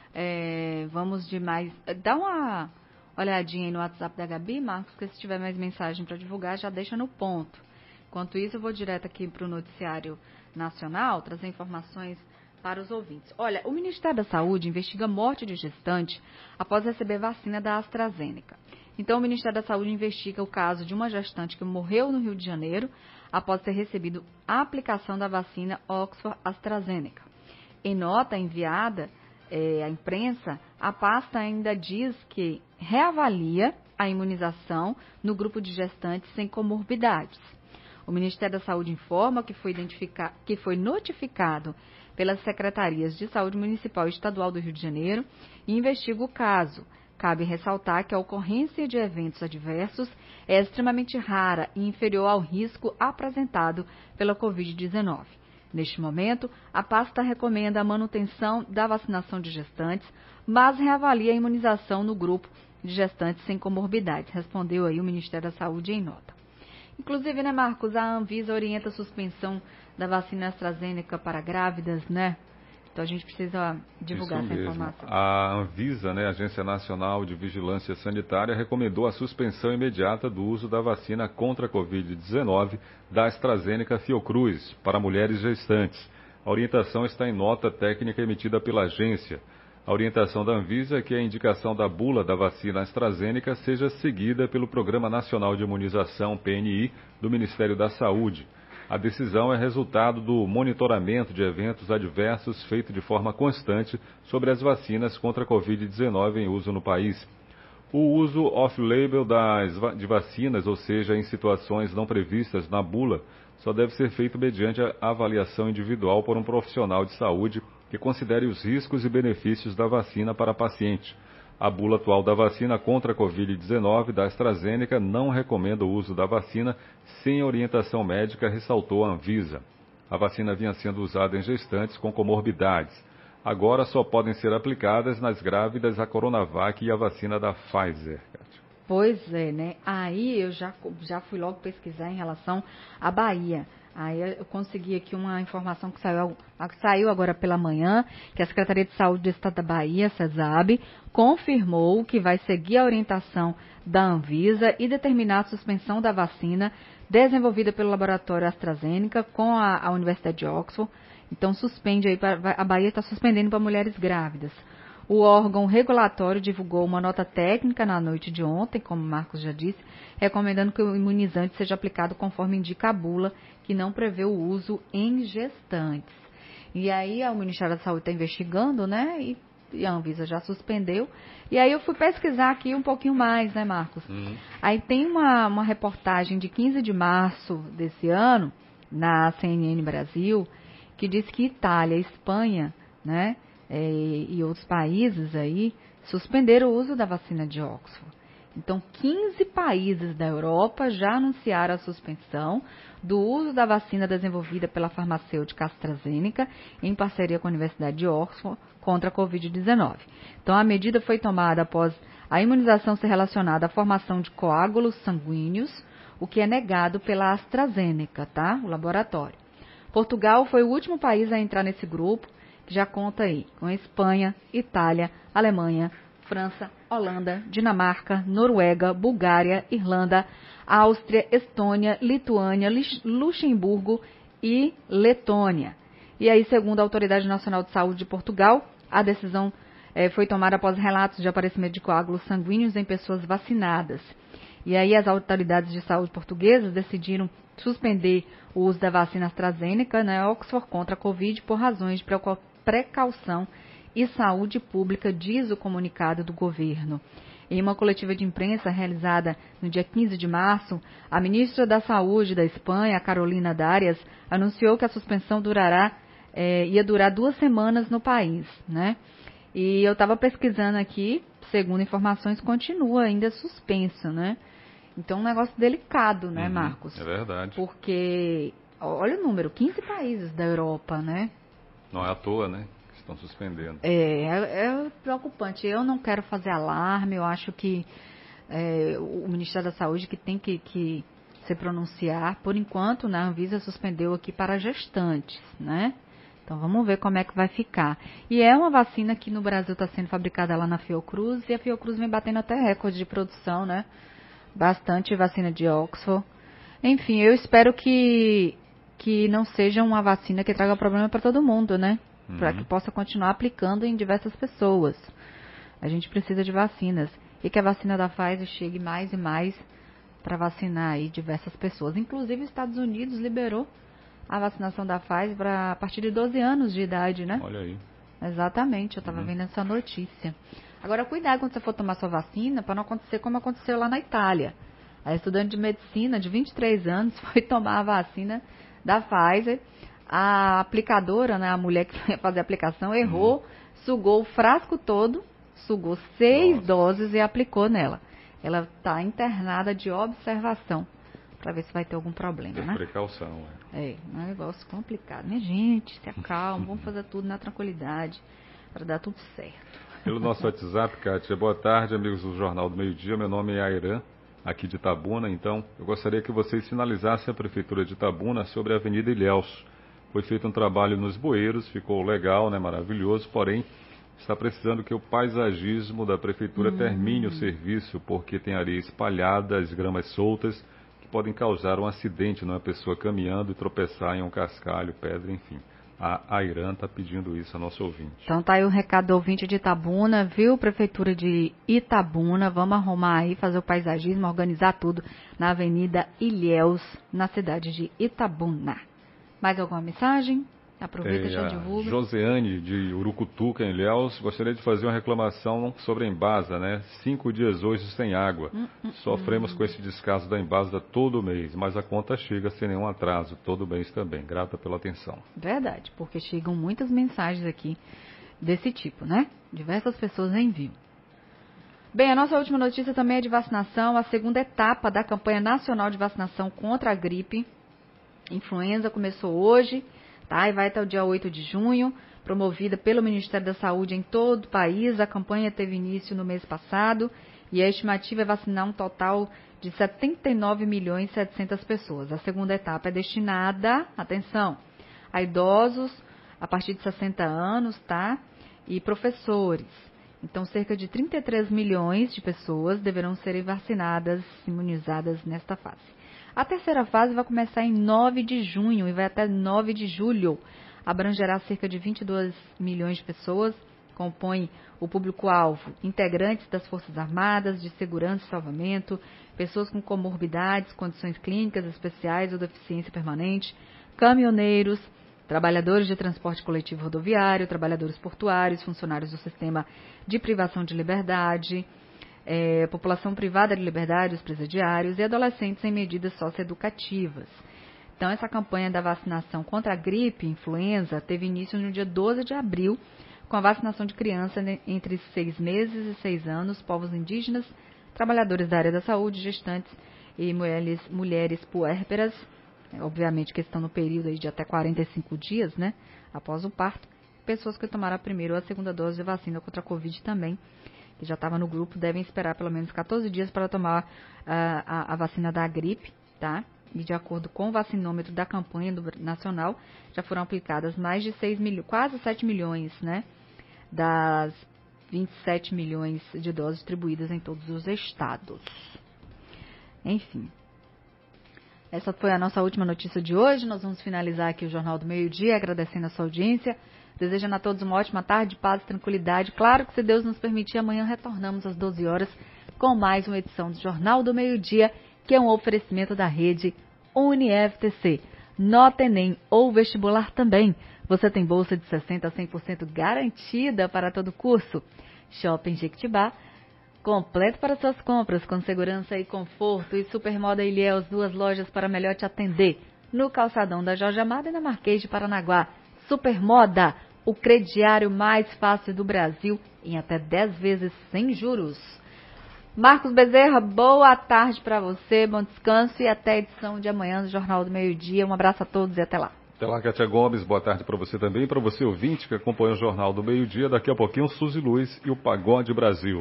S2: É, vamos de mais... Dá uma olhadinha aí no WhatsApp da Gabi, Marcos, porque se tiver mais mensagem para divulgar, já deixa no ponto. Enquanto isso, eu vou direto aqui para o Noticiário Nacional, trazer informações para os ouvintes. Olha, o Ministério da Saúde investiga morte de gestante após receber vacina da AstraZeneca. Então, o Ministério da Saúde investiga o caso de uma gestante que morreu no Rio de Janeiro após ter recebido a aplicação da vacina Oxford AstraZeneca. Em nota enviada é, à imprensa, a pasta ainda diz que reavalia a imunização no grupo de gestantes sem comorbidades. O Ministério da Saúde informa que foi, identifica... que foi notificado pelas Secretarias de Saúde Municipal e Estadual do Rio de Janeiro e investiga o caso. Cabe ressaltar que a ocorrência de eventos adversos é extremamente rara e inferior ao risco apresentado pela covid dezenove. Neste momento, a pasta recomenda a manutenção da vacinação de gestantes, mas reavalia a imunização no grupo de gestantes sem comorbidades, respondeu aí o Ministério da Saúde em nota. Inclusive, né, Marcos, a Anvisa orienta a suspensão da vacina AstraZeneca para grávidas, né? Então a gente precisa divulgar
S3: Isso
S2: essa
S3: mesmo.
S2: informação.
S3: A Anvisa, né, Agência Nacional de Vigilância Sanitária, recomendou a suspensão imediata do uso da vacina contra a covid dezenove da AstraZeneca Fiocruz para mulheres gestantes. A orientação está em nota técnica emitida pela agência. A orientação da Anvisa é que a indicação da bula da vacina AstraZeneca seja seguida pelo Programa Nacional de Imunização, P N I, do Ministério da Saúde. A decisão é resultado do monitoramento de eventos adversos feito de forma constante sobre as vacinas contra a covid dezenove em uso no país. O uso off-label das, de vacinas, ou seja, em situações não previstas na bula, só deve ser feito mediante a avaliação individual por um profissional de saúde que considere os riscos e benefícios da vacina para a paciente. A bula atual da vacina contra a covid dezenove da AstraZeneca não recomenda o uso da vacina sem orientação médica, ressaltou a Anvisa. A vacina vinha sendo usada em gestantes com comorbidades. Agora só podem ser aplicadas nas grávidas a Coronavac e a vacina da Pfizer.
S2: Pois é, né? Aí eu já, já fui logo pesquisar em relação à Bahia. Aí eu consegui aqui uma informação que saiu, que saiu agora pela manhã, que a Secretaria de Saúde do Estado da Bahia, SESAB, confirmou que vai seguir a orientação da Anvisa e determinar a suspensão da vacina desenvolvida pelo laboratório AstraZeneca com a, a Universidade de Oxford. Então, suspende aí, a Bahia está suspendendo para mulheres grávidas. O órgão regulatório divulgou uma nota técnica na noite de ontem, como o Marcos já disse, recomendando que o imunizante seja aplicado conforme indica a bula, que não prevê o uso em gestantes. E aí, o Ministério da Saúde está investigando, né, e, e a Anvisa já suspendeu. E aí, eu fui pesquisar aqui um pouquinho mais, né, Marcos? Uhum. Aí tem uma, uma reportagem de quinze de março desse ano, na C N N Brasil, que diz que Itália, Espanha, né, é, e outros países aí suspenderam o uso da vacina de Oxford. Então, quinze países da Europa já anunciaram a suspensão do uso da vacina desenvolvida pela farmacêutica AstraZeneca em parceria com a Universidade de Oxford contra a covid dezenove. Então, a medida foi tomada após a imunização ser relacionada à formação de coágulos sanguíneos, o que é negado pela AstraZeneca, tá? O laboratório. Portugal foi o último país a entrar nesse grupo, que já conta aí com Espanha, Itália, Alemanha, França, Holanda, Dinamarca, Noruega, Bulgária, Irlanda, Áustria, Estônia, Lituânia, Luxemburgo e Letônia. E aí, segundo a Autoridade Nacional de Saúde de Portugal, a decisão eh, foi tomada após relatos de aparecimento de coágulos sanguíneos em pessoas vacinadas. E aí as autoridades de saúde portuguesas decidiram suspender o uso da vacina AstraZeneca, né, Oxford, contra a Covid por razões de precaução e saúde pública, diz o comunicado do governo. Em uma coletiva de imprensa realizada no dia quinze de março, a ministra da Saúde da Espanha, Carolina Darias, anunciou que a suspensão durará, é, ia durar duas semanas no país, né? E eu estava pesquisando aqui, segundo informações, continua ainda suspenso, né? Então, um negócio delicado, né,
S3: uhum,
S2: Marcos?
S3: É verdade.
S2: Porque, olha o número, quinze países da Europa, né?
S3: Não é à toa, né? Que estão suspendendo.
S2: É, é, é preocupante. Eu não quero fazer alarme, eu acho que é, o Ministério da Saúde que tem que, que se pronunciar. Por enquanto, né, a Anvisa suspendeu aqui para gestantes, né? Então, vamos ver como é que vai ficar. E é uma vacina que no Brasil está sendo fabricada lá na Fiocruz, e a Fiocruz vem batendo até recorde de produção, né? Bastante vacina de Oxford. Enfim, eu espero que, que não seja uma vacina que traga problema para todo mundo, né? Uhum. Para que possa continuar aplicando em diversas pessoas. A gente precisa de vacinas. E que a vacina da Pfizer chegue mais e mais para vacinar aí diversas pessoas. Inclusive, os Estados Unidos liberou a vacinação da Pfizer para a partir de doze anos de idade, né?
S3: Olha aí.
S2: Exatamente, eu estava uhum. vendo essa notícia. Agora, cuidado quando você for tomar sua vacina, para não acontecer como aconteceu lá na Itália. A estudante de medicina de vinte e três anos foi tomar a vacina da Pfizer. A aplicadora, né, a mulher que ia fazer a aplicação, errou, uhum. sugou o frasco todo, sugou seis Nossa. doses e aplicou nela. Ela está internada de observação, para ver se vai ter algum problema,
S3: Ter
S2: né?
S3: precaução,
S2: é. É, um negócio complicado. Minha gente, se acalma, vamos fazer tudo na tranquilidade, para dar tudo certo.
S3: Pelo nosso WhatsApp, Kátia, boa tarde, amigos do Jornal do Meio Dia, meu nome é Airan, aqui de Itabuna, então eu gostaria que vocês sinalizassem a Prefeitura de Itabuna sobre a Avenida Ilhéus. Foi feito um trabalho nos bueiros, ficou legal, né, maravilhoso, porém está precisando que o paisagismo da Prefeitura hum. termine o serviço, porque tem areia espalhada, as gramas soltas, que podem causar um acidente numa pessoa caminhando e tropeçar em um cascalho, pedra, enfim. A Airan está pedindo isso a nosso ouvinte.
S2: Então tá aí o recado do ouvinte de Itabuna, viu, Prefeitura de Itabuna, vamos arrumar aí, fazer o paisagismo, organizar tudo na Avenida Ilhéus, na cidade de Itabuna. Mais alguma mensagem? Aproveita e
S3: é,
S2: já divulga.
S3: Joseane, de Urucutuca, em Ilhéus, gostaria de fazer uma reclamação sobre a Embasa, né? Cinco dias hoje sem água.
S2: Hum, hum,
S3: Sofremos
S2: hum.
S3: com esse descaso da Embasa todo mês, mas a conta chega sem nenhum atraso, todo mês também. Grata pela atenção.
S2: Verdade, porque chegam muitas mensagens aqui desse tipo, né? Diversas pessoas enviam. Bem, a nossa última notícia também é de vacinação. A segunda etapa da campanha nacional de vacinação contra a gripe influenza começou hoje, tá? E vai até o dia oito de junho, promovida pelo Ministério da Saúde em todo o país. A campanha teve início no mês passado e a estimativa é vacinar um total de setenta e nove milhões e setecentas pessoas. A segunda etapa é destinada, atenção, a idosos a partir de sessenta anos, tá? E professores. Então, cerca de trinta e três milhões de pessoas deverão ser vacinadas, imunizadas nesta fase. A terceira fase vai começar em nove de junho e vai até nove de julho. Abrangerá cerca de vinte e dois milhões de pessoas, compõe o público-alvo, integrantes das Forças Armadas, de Segurança e Salvamento, pessoas com comorbidades, condições clínicas especiais ou deficiência permanente, caminhoneiros, trabalhadores de transporte coletivo rodoviário, trabalhadores portuários, funcionários do sistema de privação de liberdade, é, população privada de liberdade, os presidiários e adolescentes em medidas socioeducativas. Então, essa campanha da vacinação contra a gripe, influenza, teve início no dia doze de abril, com a vacinação de crianças entre seis meses e seis anos, povos indígenas, trabalhadores da área da saúde, gestantes e mulheres, mulheres puérperas, obviamente que estão no período aí de até quarenta e cinco dias, né, após o parto, pessoas que tomaram a primeira ou a segunda dose de vacina contra a Covid também, que já estava no grupo, devem esperar pelo menos quatorze dias para tomar uh, a, a vacina da gripe, tá? E de acordo com o vacinômetro da campanha do, nacional, já foram aplicadas mais de seis milhões, quase sete milhões, né, das vinte e sete milhões de doses distribuídas em todos os estados. Enfim. Essa foi a nossa última notícia de hoje. Nós vamos finalizar aqui o Jornal do Meio-Dia, agradecendo a sua audiência. Desejando a todos uma ótima tarde, paz e tranquilidade. Claro que, se Deus nos permitir, amanhã retornamos às doze horas com mais uma edição do Jornal do Meio-Dia, que é um oferecimento da rede UniF T C. Nota Enem ou vestibular também. Você tem bolsa de sessenta por cento a cem por cento garantida para todo curso. Shopping Jequitibá, completo para suas compras, com segurança e conforto. E Supermoda Ilhéus, duas lojas para melhor te atender. No calçadão da Jorge Amado e na Marquês de Paranaguá. Supermoda, o crediário mais fácil do Brasil, em até dez vezes sem juros. Marcos Bezerra, boa tarde para você, bom descanso e até a edição de amanhã do Jornal do Meio-Dia. Um abraço a todos e até lá.
S3: Até lá, Kátia Gomes, boa tarde para você também e para você ouvinte que acompanha o Jornal do Meio-Dia. Daqui a pouquinho, Suzy Luz e o Pagode Brasil.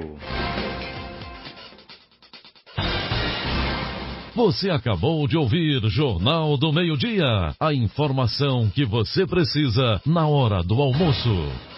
S1: Você acabou de ouvir Jornal do Meio-Dia, a informação que você precisa na hora do almoço.